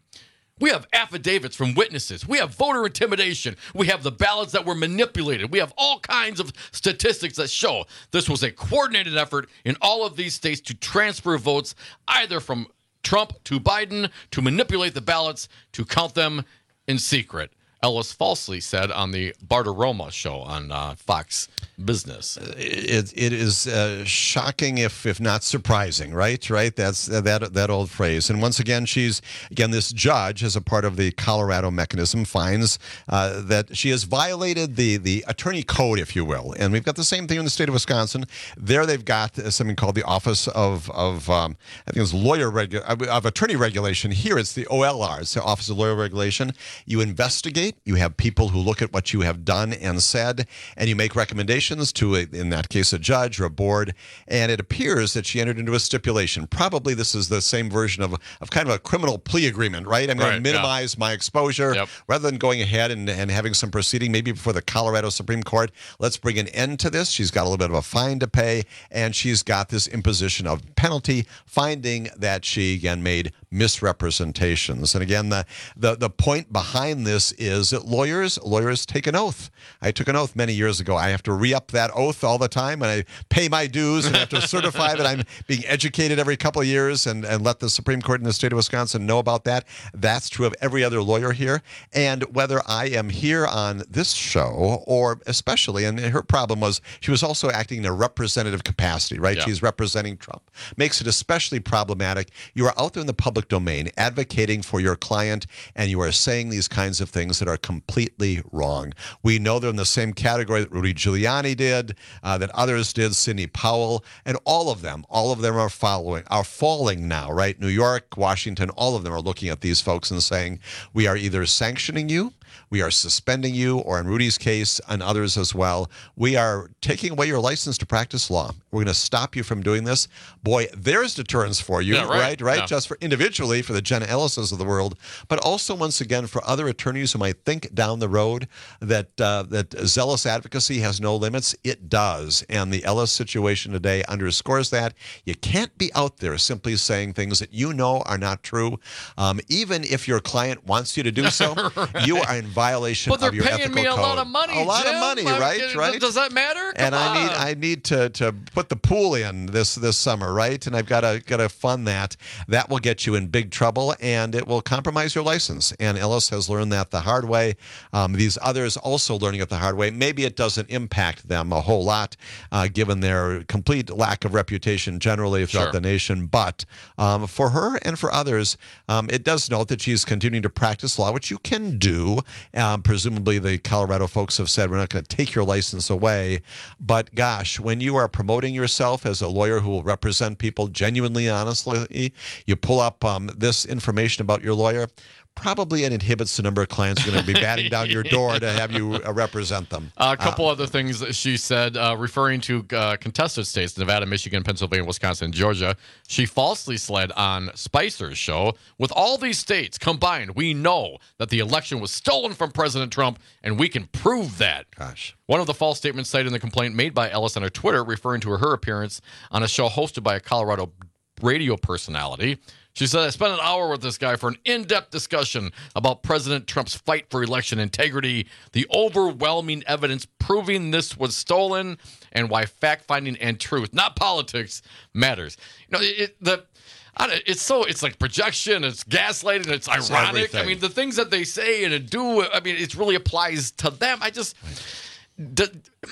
We have affidavits from witnesses. We have voter intimidation. We have the ballots that were manipulated. We have all kinds of statistics that show this was a coordinated effort in all of these states to transfer votes either from Trump to Biden, to manipulate the ballots, to count them in secret. Ellis falsely said on the Bartiromo show on uh, Fox Business. It, it is uh, shocking, if if not surprising, right? Right. That's uh, that that old phrase. And once again, she's again this judge, as a part of the Colorado mechanism, finds uh, that she has violated the the attorney code, if you will. And we've got the same thing in the state of Wisconsin. There, they've got something called the Office of of um, I think it's Lawyer Regu- of Attorney Regulation. Here, it's the O L R, it's the Office of Lawyer Regulation. You investigate. You have people who look at what you have done and said, and you make recommendations to, a, in that case, a judge or a board. And it appears that she entered into a stipulation. Probably this is the same version of, of kind of a criminal plea agreement, right? I'm going right, to minimize yeah. my exposure. Yep. Rather than going ahead and, and having some proceeding, maybe before the Colorado Supreme Court, let's bring an end to this. She's got a little bit of a fine to pay, and she's got this imposition of penalty, finding that she, again, made misrepresentations. And again, the, the, the point behind this is that lawyers, lawyers take an oath. I took an oath many years ago. I have to re-up that oath all the time, and I pay my dues and have to certify that I'm being educated every couple of years and, and let the Supreme Court in the state of Wisconsin know about that. That's true of every other lawyer here. And whether I am here on this show or especially, and her problem was she was also acting in a representative capacity, right? Yeah. She's representing Trump. Makes it especially problematic. You are out there in the public domain advocating for your client, and you are saying these kinds of things that are completely wrong. We know they're in the same category that Rudy Giuliani did, uh, that others did, Sidney Powell, and all of them, all of them are following, are falling now, right? New York, Washington, all of them are looking at these folks and saying, we are either sanctioning you, we are suspending you, or in Rudy's case, and others as well, we are taking away your license to practice law. We're going to stop you from doing this. Boy, there's deterrence for you, yeah, right? Right? right? Yeah. Just for individually, for the Jenna Ellises of the world, but also, once again, for other attorneys who might think down the road that uh, that zealous advocacy has no limits. It does. And the Ellis situation today underscores that. You can't be out there simply saying things that you know are not true. Um, even if your client wants you to do so, right. You are in violation but of your ethical code. But they're paying me a lot of money, A lot Jim. of money, I, right? Does, right? Does that matter? Come and I on. need I need to, to put the pool in this this summer, right? And I've got to got to fund that. That will get you in big trouble, and it will compromise your license. And Ellis has learned that the hard way. Um, these others also learning it the hard way. Maybe it doesn't impact them a whole lot, uh, given their complete lack of reputation generally throughout Sure. the nation. But um, for her and for others, um, it does note that she's continuing to practice law, which you can do. Um, presumably, the Colorado folks have said, we're not going to take your license away. But gosh, when you are promoting yourself as a lawyer who will represent people genuinely, honestly, you pull up um, this information about your lawyer, probably it inhibits the number of clients who are going to be batting down your door to have you uh, represent them. Uh, a couple uh, other things that she said, uh, referring to uh, contested states, Nevada, Michigan, Pennsylvania, Wisconsin, and Georgia. She falsely said on Spicer's show, with all these states combined, we know that the election was stolen from President Trump, and we can prove that. Gosh. One of the false statements cited in the complaint made by Ellis on her Twitter, referring to her appearance on a show hosted by a Colorado radio personality. She said, I spent an hour with this guy for an in-depth discussion about President Trump's fight for election integrity, the overwhelming evidence proving this was stolen, and why fact-finding and truth, not politics, matters. You know, it, the it's so it's like projection, it's gaslighting, it's ironic. It's I mean, the things that they say and do, I mean, it really applies to them. I just... Do,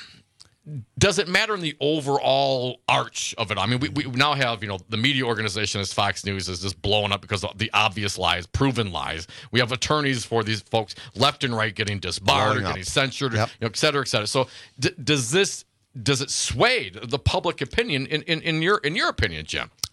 Does it matter in the overall arch of it? I mean, we, we now have, you know, the media organization as Fox News is just blowing up because of the obvious lies, proven lies. We have attorneys for these folks left and right getting disbarred Blowing or getting up. censored, Yep. you know, et cetera, et cetera. So d- does this, does it sway the public opinion in, in, in your in your opinion, Jim?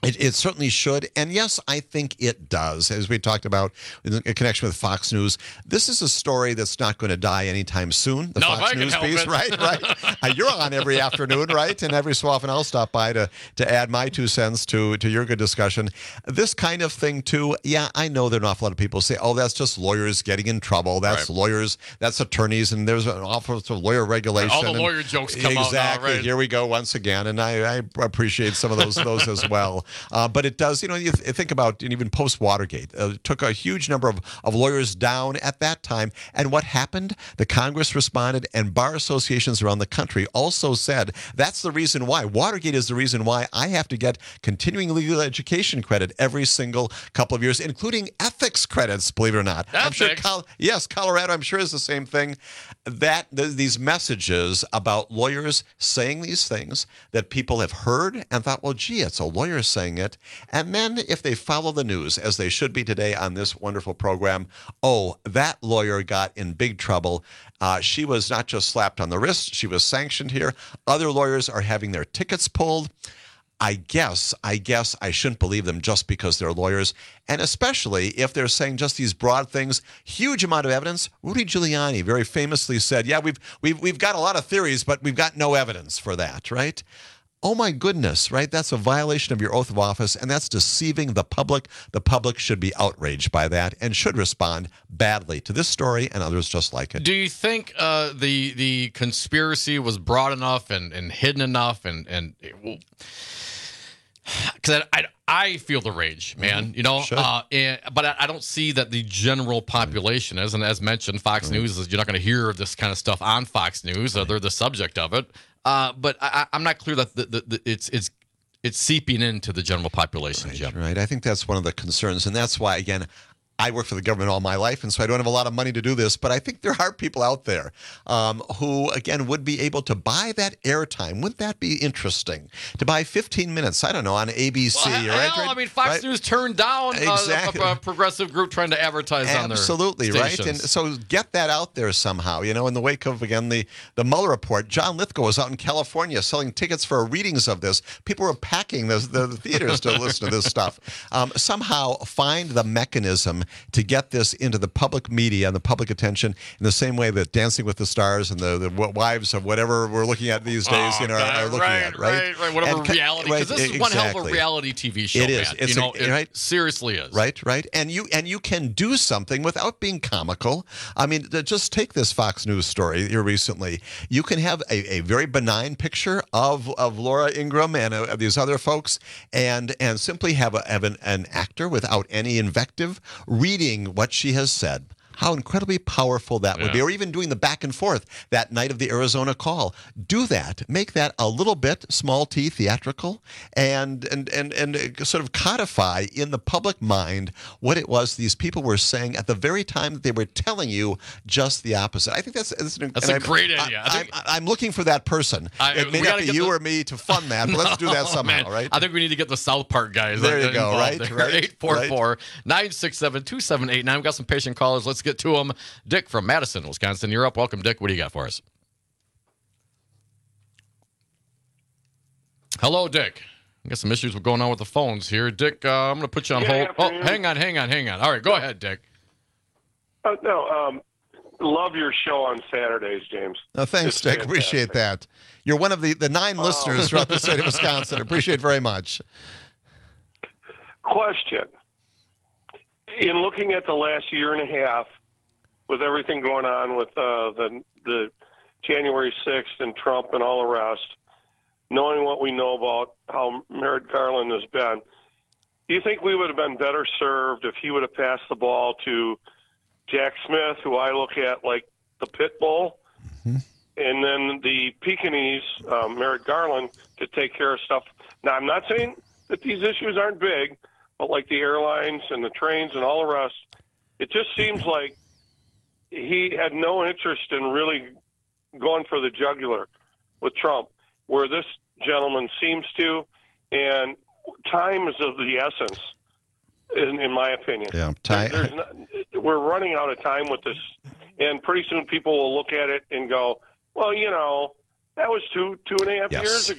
It, it certainly should. And yes, I think it does. As we talked about in connection with Fox News, this is a story that's not going to die anytime soon. The no, Fox if I can News help piece, it. right? Right. Uh, you're on every afternoon, right? And every so often I'll stop by to, to add my two cents to, to your good discussion. This kind of thing, too, yeah, I know there are an awful lot of people say, oh, that's just lawyers getting in trouble. That's Right. lawyers, that's attorneys, and there's an awful lot of lawyer regulation. All the and- lawyer jokes come out now, Exactly. right? Here we go once again. And I, I appreciate some of those, those as well. Uh, but it does, you know, you th- think about even post-Watergate. Uh, it took a huge number of, of lawyers down at that time. And what happened? The Congress responded, and bar associations around the country also said, that's the reason why. Watergate is the reason why I have to get continuing legal education credit every single couple of years, including ethics credits, believe it or not. I'm sure, Ethics? Col- yes, Colorado, I'm sure is the same thing. That th- these messages about lawyers saying these things that people have heard and thought, well, gee, it's a lawyer saying it. And then if they follow the news, as they should be today on this wonderful program, oh, that lawyer got in big trouble. Uh, she was not just slapped on the wrist, she was sanctioned here. Other lawyers are having their tickets pulled. I guess, I guess I shouldn't believe them just because they're lawyers, and especially if they're saying just these broad things. Huge amount of evidence. Rudy Giuliani very famously said, yeah, we've we've we've got a lot of theories, but we've got no evidence for that, right? Oh my goodness, right? That's a violation of your oath of office, and that's deceiving the public. The public should be outraged by that and should respond badly to this story and others just like it. Do you think uh, the the conspiracy was broad enough and, and hidden enough and and because I, I I feel the rage, man. You know, Should. uh, and, but I, I don't see that the general population is. And as mentioned, Fox Right. News is you're not going to hear this kind of stuff on Fox News. Uh, they're the subject of it. Uh, but I, I'm not clear that the, the, the, it's it's it's seeping into the general population, Right, Jim. right. I think that's one of the concerns, and that's why, again, I work for the government all my life, and so I don't have a lot of money to do this, but I think there are people out there um, who, again, would be able to buy that airtime. Wouldn't that be interesting? To buy fifteen minutes, I don't know, on A B C. Well, right, hell, right, I mean, Fox right? News turned down uh, Exactly. a, a progressive group trying to advertise on their Absolutely, right? stations. And so get that out there somehow. You know, in the wake of, again, the, the Mueller report, John Lithgow was out in California selling tickets for readings of this. People were packing the, the, the theaters to listen to this stuff. Um, somehow find the mechanism to get this into the public media and the public attention in the same way that Dancing with the Stars and the, the wives of whatever we're looking at these days Oh, you know, God, are looking right, at, right? Right, right, whatever And ca- reality. right, Because this is one hell of a exactly. reality T V show, It is. man. It's you know, a- it right? seriously is. Right, right. And you and you can do something without being comical. I mean, th- just take this Fox News story here recently. You can have a, a very benign picture of, of Laura Ingraham and uh, of these other folks and and simply have, a, have an, an actor without any invective reading what she has said. How incredibly powerful that would be. Yeah. Or even doing the back and forth that night of the Arizona call. Do that. Make that a little bit small T theatrical and and and and sort of codify in the public mind what it was these people were saying at the very time that they were telling you just the opposite. I think that's that's, an, That's and a I'm- great idea. I I, think- I'm, I'm looking for that person. I- it may we not gotta be get you the- or me to fund that, but let's do that No, somehow, man. right? I think we need to get the South Park guys. There you uh, go, involved right, there. right, eight four four, nine six seven, two seven eight nine. We've got some patient callers. Let's get to them. Dick from Madison, Wisconsin. You're up. Welcome, Dick. What do you got for us? Hello, Dick. I got some issues going on with the phones here. Dick, uh, I'm going to put you on Yeah, hold. Oh, afternoon. hang on, hang on, hang on. All right, go ahead, Dick. Uh, no, um, love your show on Saturdays, James. Oh, thanks, It's Dick. fantastic. Appreciate that. You're one of the, the nine listeners throughout the state of Wisconsin. Appreciate it very much. Question. In looking at the last year and a half, with everything going on with uh, the the January sixth and Trump and all the rest, knowing what we know about how Merrick Garland has been, do you think we would have been better served if he would have passed the ball to Jack Smith, who I look at like the pit bull, Mm-hmm. and then the Pekingese, um, Merrick Garland, to take care of stuff? Now, I'm not saying that these issues aren't big, but like the airlines and the trains and all the rest, it just seems like he had no interest in really going for the jugular with Trump, where this gentleman seems to, and time is of the essence, in, in my opinion. Yeah, time. There's not, we're running out of time with this, and pretty soon people will look at it and go, well, you know, that was two, two and a half Yes. years ago.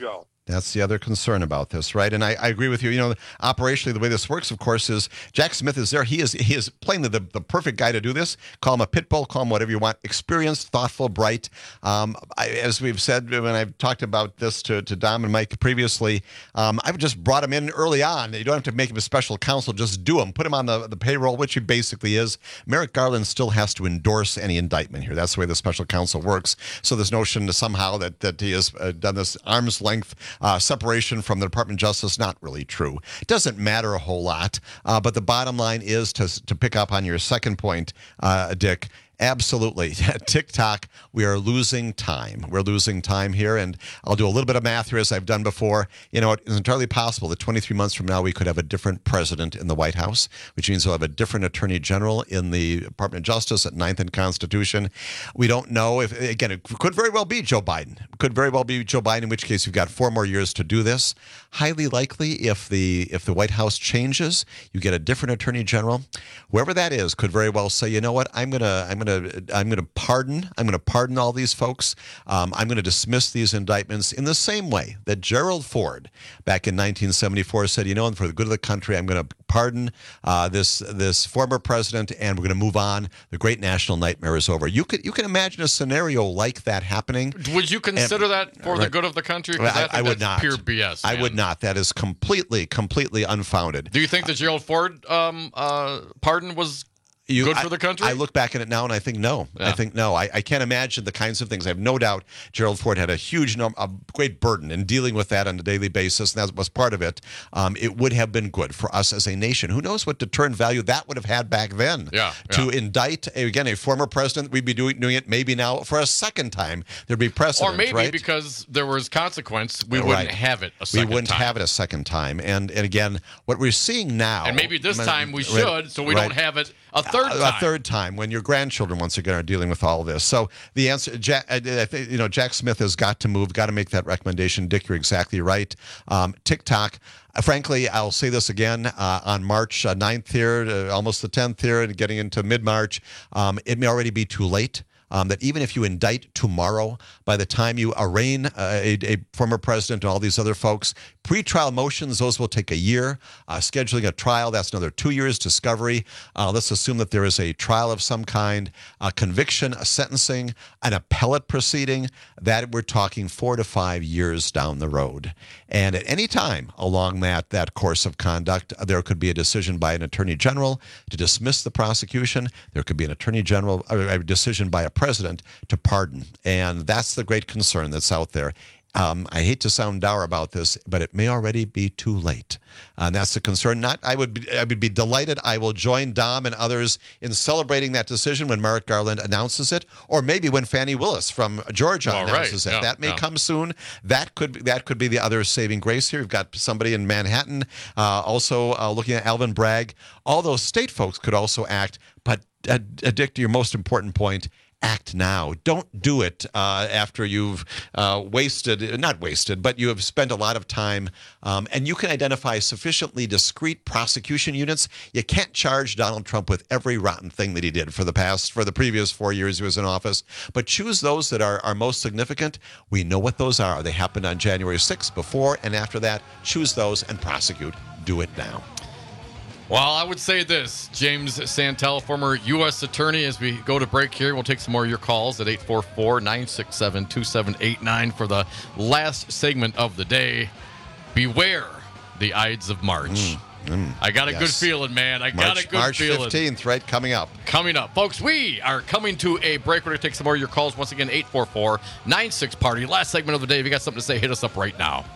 That's the other concern about this, right? And I, I agree with you. You know, operationally, the way this works, of course, is Jack Smith is there. He is he is plainly the, the perfect guy to do this. Call him a pit bull, call him whatever you want. Experienced, thoughtful, bright. Um, I, as we've said when I've talked about this to, to Dom and Mike previously, um, I've just brought him in early on. You don't have to make him a special counsel. Just do him. Put him on the, the payroll, which he basically is. Merrick Garland still has to endorse any indictment here. That's the way the special counsel works. So this notion somehow that, that he has uh, done this arm's length uh, separation from the Department of Justice, not really true. It doesn't matter a whole lot, uh, but the bottom line is to to pick up on your second point, uh, Dick. Absolutely. TikTok, we are losing time. We're losing time here, and I'll do a little bit of math here as I've done before. You know, it's entirely possible that twenty-three months from now we could have a different president in the White House, which means we'll have a different attorney general in the Department of Justice at ninth and Constitution. We don't know if, again, it could very well be Joe Biden. It could very well be Joe Biden, in which case you've got four more years to do this. Highly likely if the if the White House changes, you get a different attorney general. Whoever that is could very well say, you know what, I'm gonna I'm gonna I'm going to pardon. I'm going to pardon all these folks. Um, I'm going to dismiss these indictments in the same way that Gerald Ford, back in nineteen seventy-four, said, you know, and for the good of the country, I'm going to pardon uh, this this former president, and we're going to move on. The great national nightmare is over. You could you can imagine a scenario like that happening. Would you consider and, that for right. the good of the country? I, I, think I would that's not. Pure B S. I man. would not. That is completely, completely unfounded. Do you think the Gerald Ford um, uh, pardon was You, good for the country? I, I look back at it now and I think no. Yeah. I think no. I, I can't imagine the kinds of things. I have no doubt Gerald Ford had a huge, num- a great burden in dealing with that on a daily basis, and that was part of it. Um, it would have been good for us as a nation. Who knows what deterrent value that would have had back then? Yeah, To yeah. indict, again, a former president, we'd be doing, doing it maybe now for a second time. There'd be precedent, Or maybe right? because there was consequence, we Right. wouldn't have it a second We wouldn't time. have it a second time. And, and again, what we're seeing now. And maybe this Right, time we right, should, so we right. don't have it a third a, time. A third time when your grandchildren once again are dealing with all of this. So the answer, Jack, I, I think, you know, Jack Smith has got to move, got to make that recommendation. Dick, you're exactly right. Um, TikTok. Uh, frankly, I'll say this again uh, on March ninth here, uh, almost the tenth here, and getting into mid-March. Um, it may already be too late. Um, that even if you indict tomorrow, by the time you arraign uh, a, a former president and all these other folks, pretrial motions, those will take a year. Uh, scheduling a trial, that's another two years. Discovery, uh, let's assume that there is a trial of some kind, a conviction, a sentencing, an appellate proceeding, that we're talking four to five years down the road. And at any time along that, that course of conduct, there could be a decision by an attorney general to dismiss the prosecution. There could be an attorney general, or a decision by a president to pardon. And that's the great concern that's out there. Um, I hate to sound dour about this, but it may already be too late. And that's the concern. Not, I would be, I would be delighted. I will join Dom and others in celebrating that decision when Merrick Garland announces it, or maybe when Fannie Willis from Georgia All announces right. it. Yeah, that may yeah. come soon. That could that could be the other saving grace here. We've got somebody in Manhattan uh, also uh, looking at Alvin Bragg. All those state folks could also act. But uh, Dick, to your most important point, act now. Don't do it uh, after you've uh, wasted, not wasted, but you have spent a lot of time, um, and you can identify sufficiently discrete prosecution units. You can't charge Donald Trump with every rotten thing that he did for the past, for the previous four years he was in office, but choose those that are, are most significant. We know what those are. They happened on January sixth, before and after that. Choose those and prosecute. Do it now. Well, I would say this, James Santel, former U S attorney. As we go to break here, we'll take some more of your calls at eight four four, nine six seven, two seven eight nine for the last segment of the day. Beware the Ides of March. Mm, mm, I got a yes. good feeling, man. I March, got a good March feeling. March fifteenth, right? Coming up. Coming up. Folks, we are coming to a break. We're going to take some more of your calls. Once again, eight four four, nine six party. Last segment of the day. If you got something to say, hit us up right now.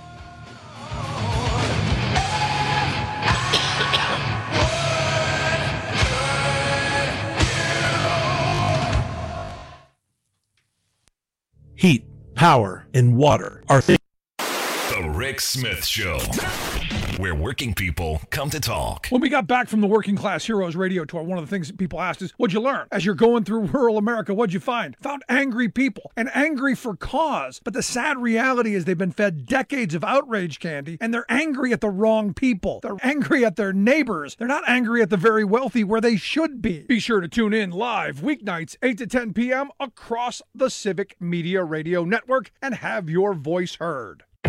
Heat, power, and water are things. The Rick Smith Show, where working people come to talk. When we got back from the Working Class Heroes radio tour, one of the things that people asked is, what'd you learn? As you're going through rural America, what'd you find? Found angry people, and angry for cause. But the sad reality is they've been fed decades of outrage candy, and they're angry at the wrong people. They're angry at their neighbors. They're not angry at the very wealthy where they should be. Be sure to tune in live weeknights, eight to ten p.m. across the Civic Media Radio Network and have your voice heard.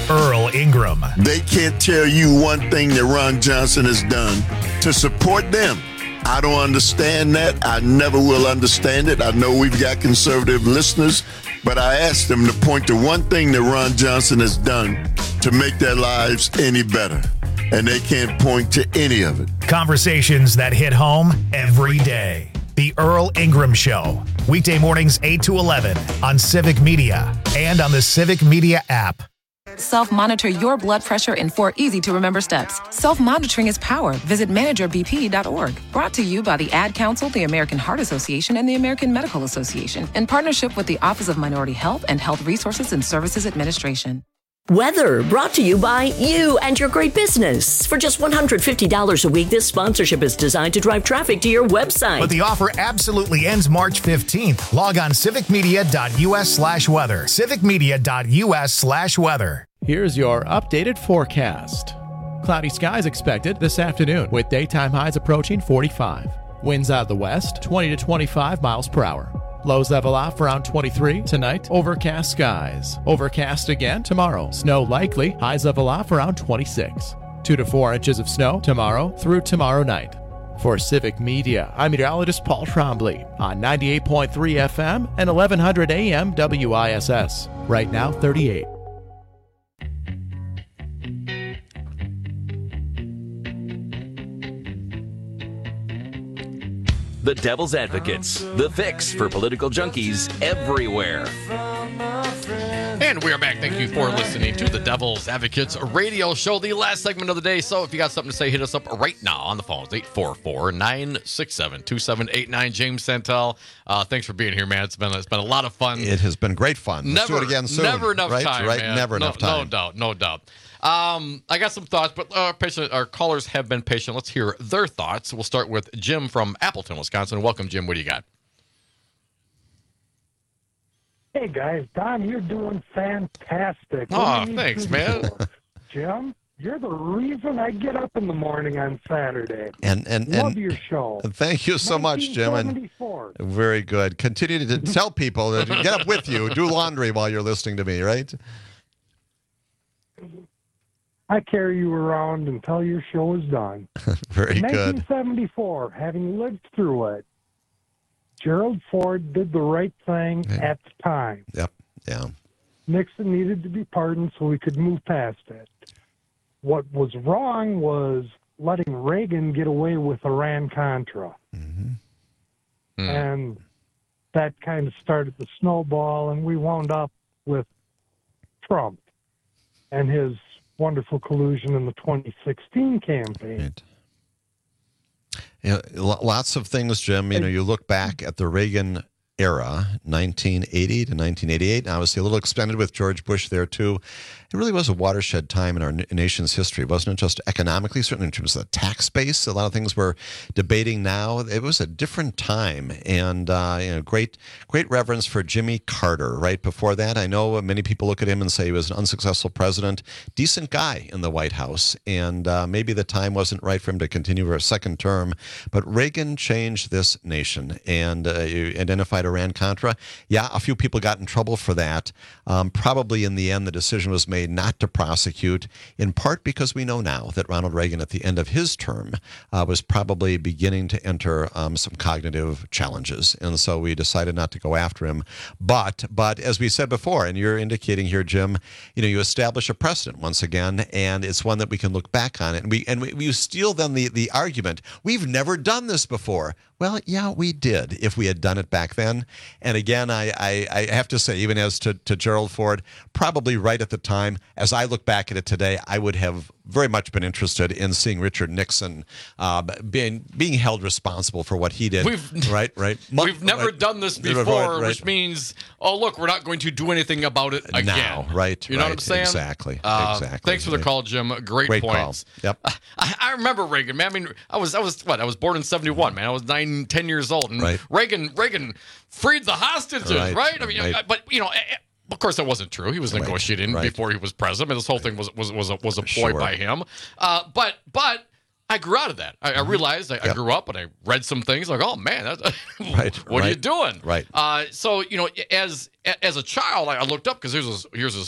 Earl Ingram. They can't tell you one thing that Ron Johnson has done to support them. I don't understand that. I never will understand it. I know we've got conservative listeners, but I asked them to point to one thing that Ron Johnson has done to make their lives any better. And they can't point to any of it. Conversations that hit home every day. The Earl Ingram Show. Weekday mornings eight to eleven on Civic Media and on the Civic Media app. Self-monitor your blood pressure in four easy-to-remember steps. Self-monitoring is power. Visit manager b p dot org. Brought to you by the Ad Council, the American Heart Association, and the American Medical Association in partnership with the Office of Minority Health and Health Resources and Services Administration. Weather brought to you by you and your great business. For just one hundred fifty dollars a week, this sponsorship is designed to drive traffic to your website. But the offer absolutely ends March fifteenth. Log on civicmedia.us slash weather. civicmedia.us slash weather. Here's your updated forecast. Cloudy skies expected this afternoon with daytime highs approaching forty-five. Winds out of the west, twenty to twenty-five miles per hour. Lows level off around twenty-three. Tonight, overcast skies. Overcast again tomorrow. Snow likely. Highs level off around twenty-six. Two to four inches of snow tomorrow through tomorrow night. For Civic Media, I'm meteorologist Paul Trombley on ninety-eight point three F M and eleven hundred A M W I S S. Right now, thirty-eight. The Devil's Advocates, the fix for political junkies everywhere. And we are back. Thank you for listening to the Devil's Advocates radio show, the last segment of the day. So if you got something to say, hit us up right now on the phones, eight four four, nine six seven, two seven eight nine. James Santel, uh, thanks for being here, man. It's been, it's been a lot of fun. It has been great fun. Let's Never, do it again soon. Never enough right? time, Right, man. never no, enough time. No doubt, no doubt. Um, I got some thoughts, but our, patient, our callers have been patient. Let's hear their thoughts. We'll start with Jim from Appleton, Wisconsin. Welcome, Jim. What do you got? Hey, guys. Don, you're doing fantastic. Oh, thanks, man. Jim, you're the reason I get up in the morning on Saturday. And and Love and, your show. Thank you so much, Jim. And very good. Continue to tell people that get up with you. Do laundry while you're listening to me, right? I carry you around until your show is done. Very In good. nineteen seventy-four, having lived through it, Gerald Ford did the right thing Yeah. at the time. Yep. Yeah. Nixon needed to be pardoned so we could move past it. What was wrong was letting Reagan get away with Iran-Contra. Mm-hmm. Mm. And that kind of started the snowball, and we wound up with Trump and his wonderful collusion in the twenty sixteen campaign. Right. Yeah, lo- lots of things, Jim. You know, you look back at the Reagan era, nineteen eighty to nineteen eighty-eight, and obviously a little extended with George Bush there too. It really was a watershed time in our n- nation's history, wasn't it? Just economically, certainly in terms of the tax base, a lot of things we're debating now. It was a different time, and uh, you know, great, great reverence for Jimmy Carter. Right before that, I know many people look at him and say he was an unsuccessful president, decent guy in the White House, and uh, maybe the time wasn't right for him to continue for a second term. But Reagan changed this nation, and uh, you identified Iran-Contra. Yeah, a few people got in trouble for that. Um, probably in the end, the decision was made not to prosecute, in part because we know now that Ronald Reagan, at the end of his term, uh, was probably beginning to enter um, some cognitive challenges. And so we decided not to go after him. But, but as we said before, and you're indicating here, Jim, you know, you establish a precedent once again, and it's one that we can look back on. And we and we, we steal then the, the argument, we've never done this before. Well, yeah, we did if we had done it back then. And again, I, I, I have to say, even as to, to Gerald Ford, probably right at the time, as I look back at it today, I would have very much been interested in seeing Richard Nixon uh, being being held responsible for what he did. We've, right, right. We've never right. done this before, Right, right. which means, oh, look, we're not going to do anything about it again. Now, right, You know right, what I'm saying? Exactly, Uh, exactly. Thanks for the call, Jim. Great, Great points. call. Yep. I, I remember Reagan, man. I mean, I was, I was what? I was born in seventy-one, man. I was nine, ten years old, and Right. Reagan, Reagan freed the hostages, right? Right, I mean, right. I- but you know. eh, Of course, that wasn't true. He was negotiating right. before he was president. This whole thing was was was a, was a ploy Sure. by him. Uh, but but I grew out of that. I, I realized I, I Yep. grew up and I read some things like, oh man, that's, Right, what are you right. doing? Right. Uh, so you know, as as a child, I I looked up because here's this here's this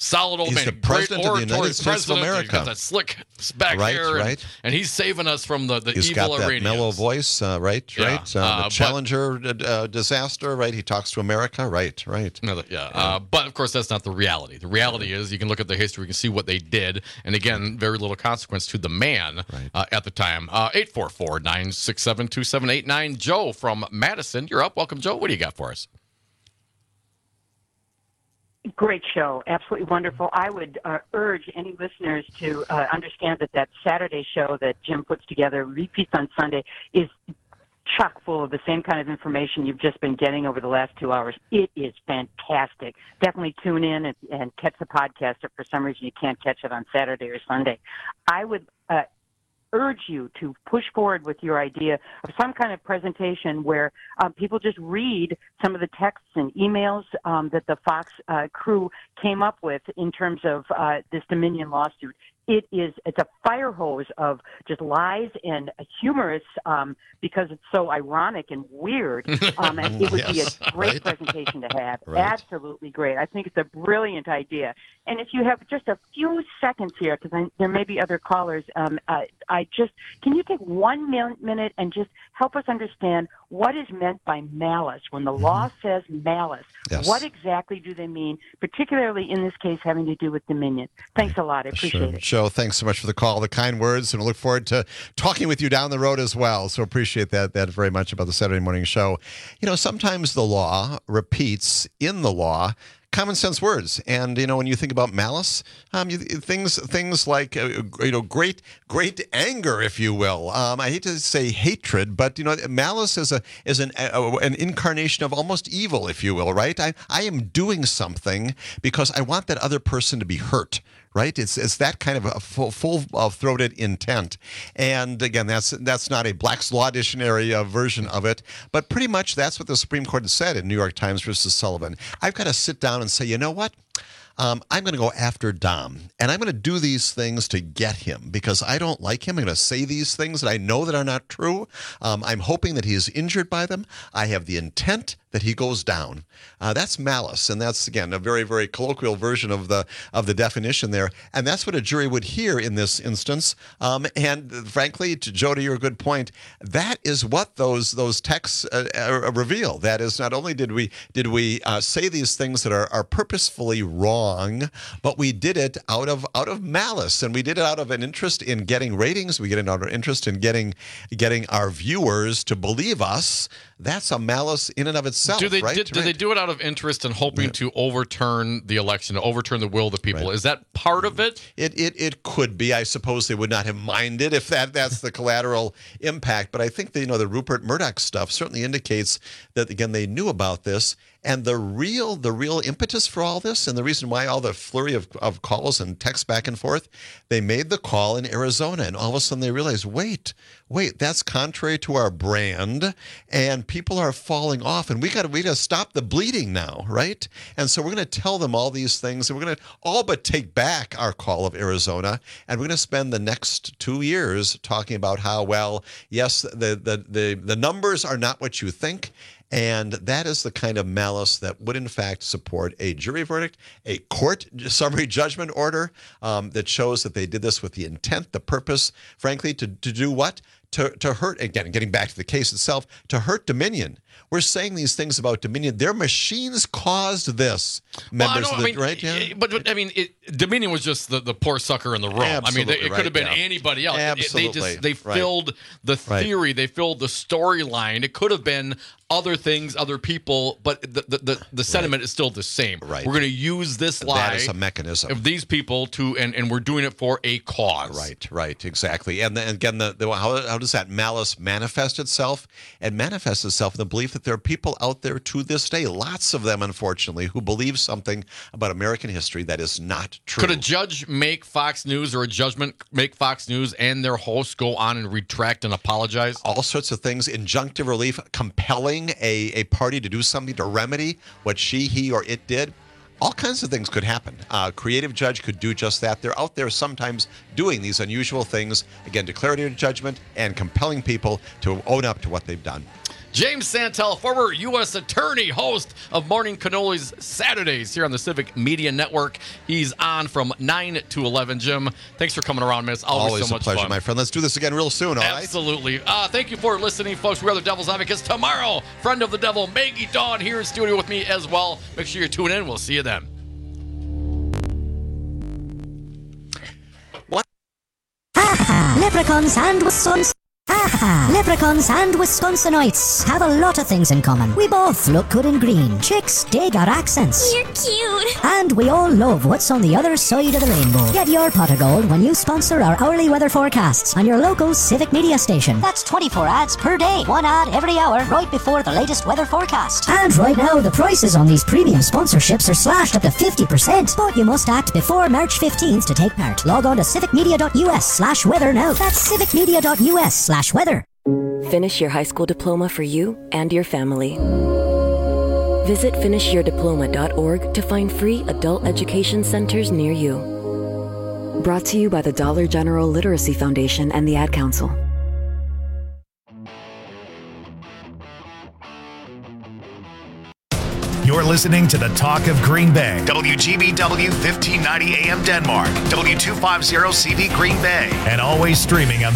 solid old He's man. the president Great of the United oratory States of president. America. He's got that slick back Right, hair, and, right. and he's saving us from the, the He's evil got that Iranians. mellow voice, uh, right? Yeah. Right. Uh, Uh, the but- Challenger uh, disaster, right? He talks to America, right? Right. No, that- yeah, uh, but of course that's not the reality. The reality is you can look at the history, you can see what they did, and again, very little consequence to the man uh, at the time. Uh, eight four four, nine six seven, two seven eight nine. Joe from Madison, you're up. Welcome, Joe. What do you got for us? Great show. Absolutely wonderful. I would uh, urge any listeners to uh, understand that that Saturday show that Jim puts together, repeats on Sunday, is chock full of the same kind of information you've just been getting over the last two hours. It is fantastic. Definitely tune in and, and catch the podcast if for some reason you can't catch it on Saturday or Sunday. I would uh, urge you to push forward with your idea of some kind of presentation where um, people just read some of the texts and emails um, that the Fox uh, crew came up with in terms of uh, this Dominion lawsuit. It is, it's a fire hose of just lies and humorous um, because it's so ironic and weird. Um, and it would Yes, be a great right. presentation to have. Right. Absolutely great. I think it's a brilliant idea. And if you have just a few seconds here, because there may be other callers, um, uh, I just, can you take one min- minute and just help us understand what is meant by malice? When the law says malice, Yes. what exactly do they mean, particularly in this case having to do with Dominion? Thanks a lot. I appreciate Sure. it. Joe, thanks so much for the call, the kind words, and I look forward to talking with you down the road as well. So appreciate that that very much about the Saturday morning show. You know, sometimes the law repeats in the law common sense words, and you know when you think about malice, um, you, things things like uh, you know great great anger, if you will. Um, I hate to say hatred, but you know malice is a is an uh, an incarnation of almost evil, if you will. Right? I I am doing something because I want that other person to be hurt. Right? It's it's that kind of a full full uh, throated intent, and again, that's that's not a Black's Law Dictionary uh, version of it, but pretty much that's what the Supreme Court has said in New York Times versus Sullivan. I've got to sit down and say, you know what? Um, I'm going to go after Dom, and I'm going to do these things to get him because I don't like him. I'm going to say these things that I know that are not true. Um, I'm hoping that he is injured by them. I have the intent that he goes down. Uh, that's malice, and that's again a very, very colloquial version of the of the definition there. And that's what a jury would hear in this instance. Um, and frankly, to Joe, to your good point, that is what those those texts uh, uh, reveal. That is, not only did we did we uh, say these things that are, are purposefully wrong, but we did it out of out of malice, and we did it out of an interest in getting ratings. We get an out of interest in getting getting our viewers to believe us. That's a malice in and of itself. Do they right? did, do Right. they do it out of interest and hoping to overturn the election, to overturn the will of the people? Is that part of it? It, it it could be. I suppose they would not have minded if that that's the collateral impact. But I think the, you know the Rupert Murdoch stuff certainly indicates that again they knew about this. And the real the real impetus for all this, and the reason why all the flurry of, of calls and texts back and forth, they made the call in Arizona, and all of a sudden they realized, wait, wait, that's contrary to our brand, and people are falling off, and we got we got to stop the bleeding now, right? And so we're going to tell them all these things, and we're going to all but take back our call of Arizona, and we're going to spend the next two years talking about how well, yes, the the the, the numbers are not what you think. And that is the kind of malice that would, in fact, support a jury verdict, a court summary judgment order um, that shows that they did this with the intent, the purpose, frankly, to, to do what? To, to hurt, again, getting back to the case itself, to hurt Dominion. We're saying these things about Dominion. Their machines caused this. Members well, I of the know, I mean, right, yeah? but, but I mean, it, Dominion was just the, the poor sucker in the room. Absolutely, I mean, they, it right, could have been yeah. anybody else. It- Absolutely, they just they right. filled the Right. theory, they filled the storyline. It could have been other things, other people, but the the, the, the sentiment is still the same. Right. We're going to use this lie That is a mechanism. of these people to, and, and we're doing it for a cause. Right, right, exactly. And then again, the, the how, how does that malice manifest itself? It manifests itself in the belief that there are people out there to this day, lots of them, unfortunately, who believe something about American history that is not true. Could a judge make Fox News or a judgment make Fox News and their host go on and retract and apologize? All sorts of things, injunctive relief, compelling a, a party to do something to remedy what she, he, or it did. All kinds of things could happen. A creative judge could do just that. They're out there sometimes doing these unusual things, again, declarative judgment and compelling people to own up to what they've done. James Santel, former U S attorney, host of Morning Cannolis Saturdays here on the Civic Media Network. He's on from nine to eleven. Jim, thanks for coming around, man. It's always, Always so a much pleasure, fun. my friend. Let's do this again real soon, all right? Absolutely. Uh, thank you for listening, folks. We are the Devil's Advocates. Tomorrow, friend of the devil, Maggie Dawn, here in studio with me as well. Make sure you tune in. We'll see you then. Leprechauns and Wisconsin. Aha! Leprechauns and Wisconsinites have a lot of things in common. We both look good in green. Chicks dig our accents. You're cute. And we all love what's on the other side of the rainbow. Get your pot of gold when you sponsor our hourly weather forecasts on your local Civic Media station. That's twenty-four ads per day. One ad every hour right before the latest weather forecast. And right now, the prices on these premium sponsorships are slashed up to fifty percent. But you must act before March fifteenth to take part. Log on to civicmedia.us slash weather now. That's civicmedia.us slash weather. Finish your high school diploma for you and your family. Visit finish your diploma dot org to find free adult education centers near you. Brought to you by the Dollar General Literacy Foundation and the Ad Council. You're listening to the Talk of Green Bay. W G B W fifteen ninety A M Denmark. W two fifty C V Green Bay. And always streaming on the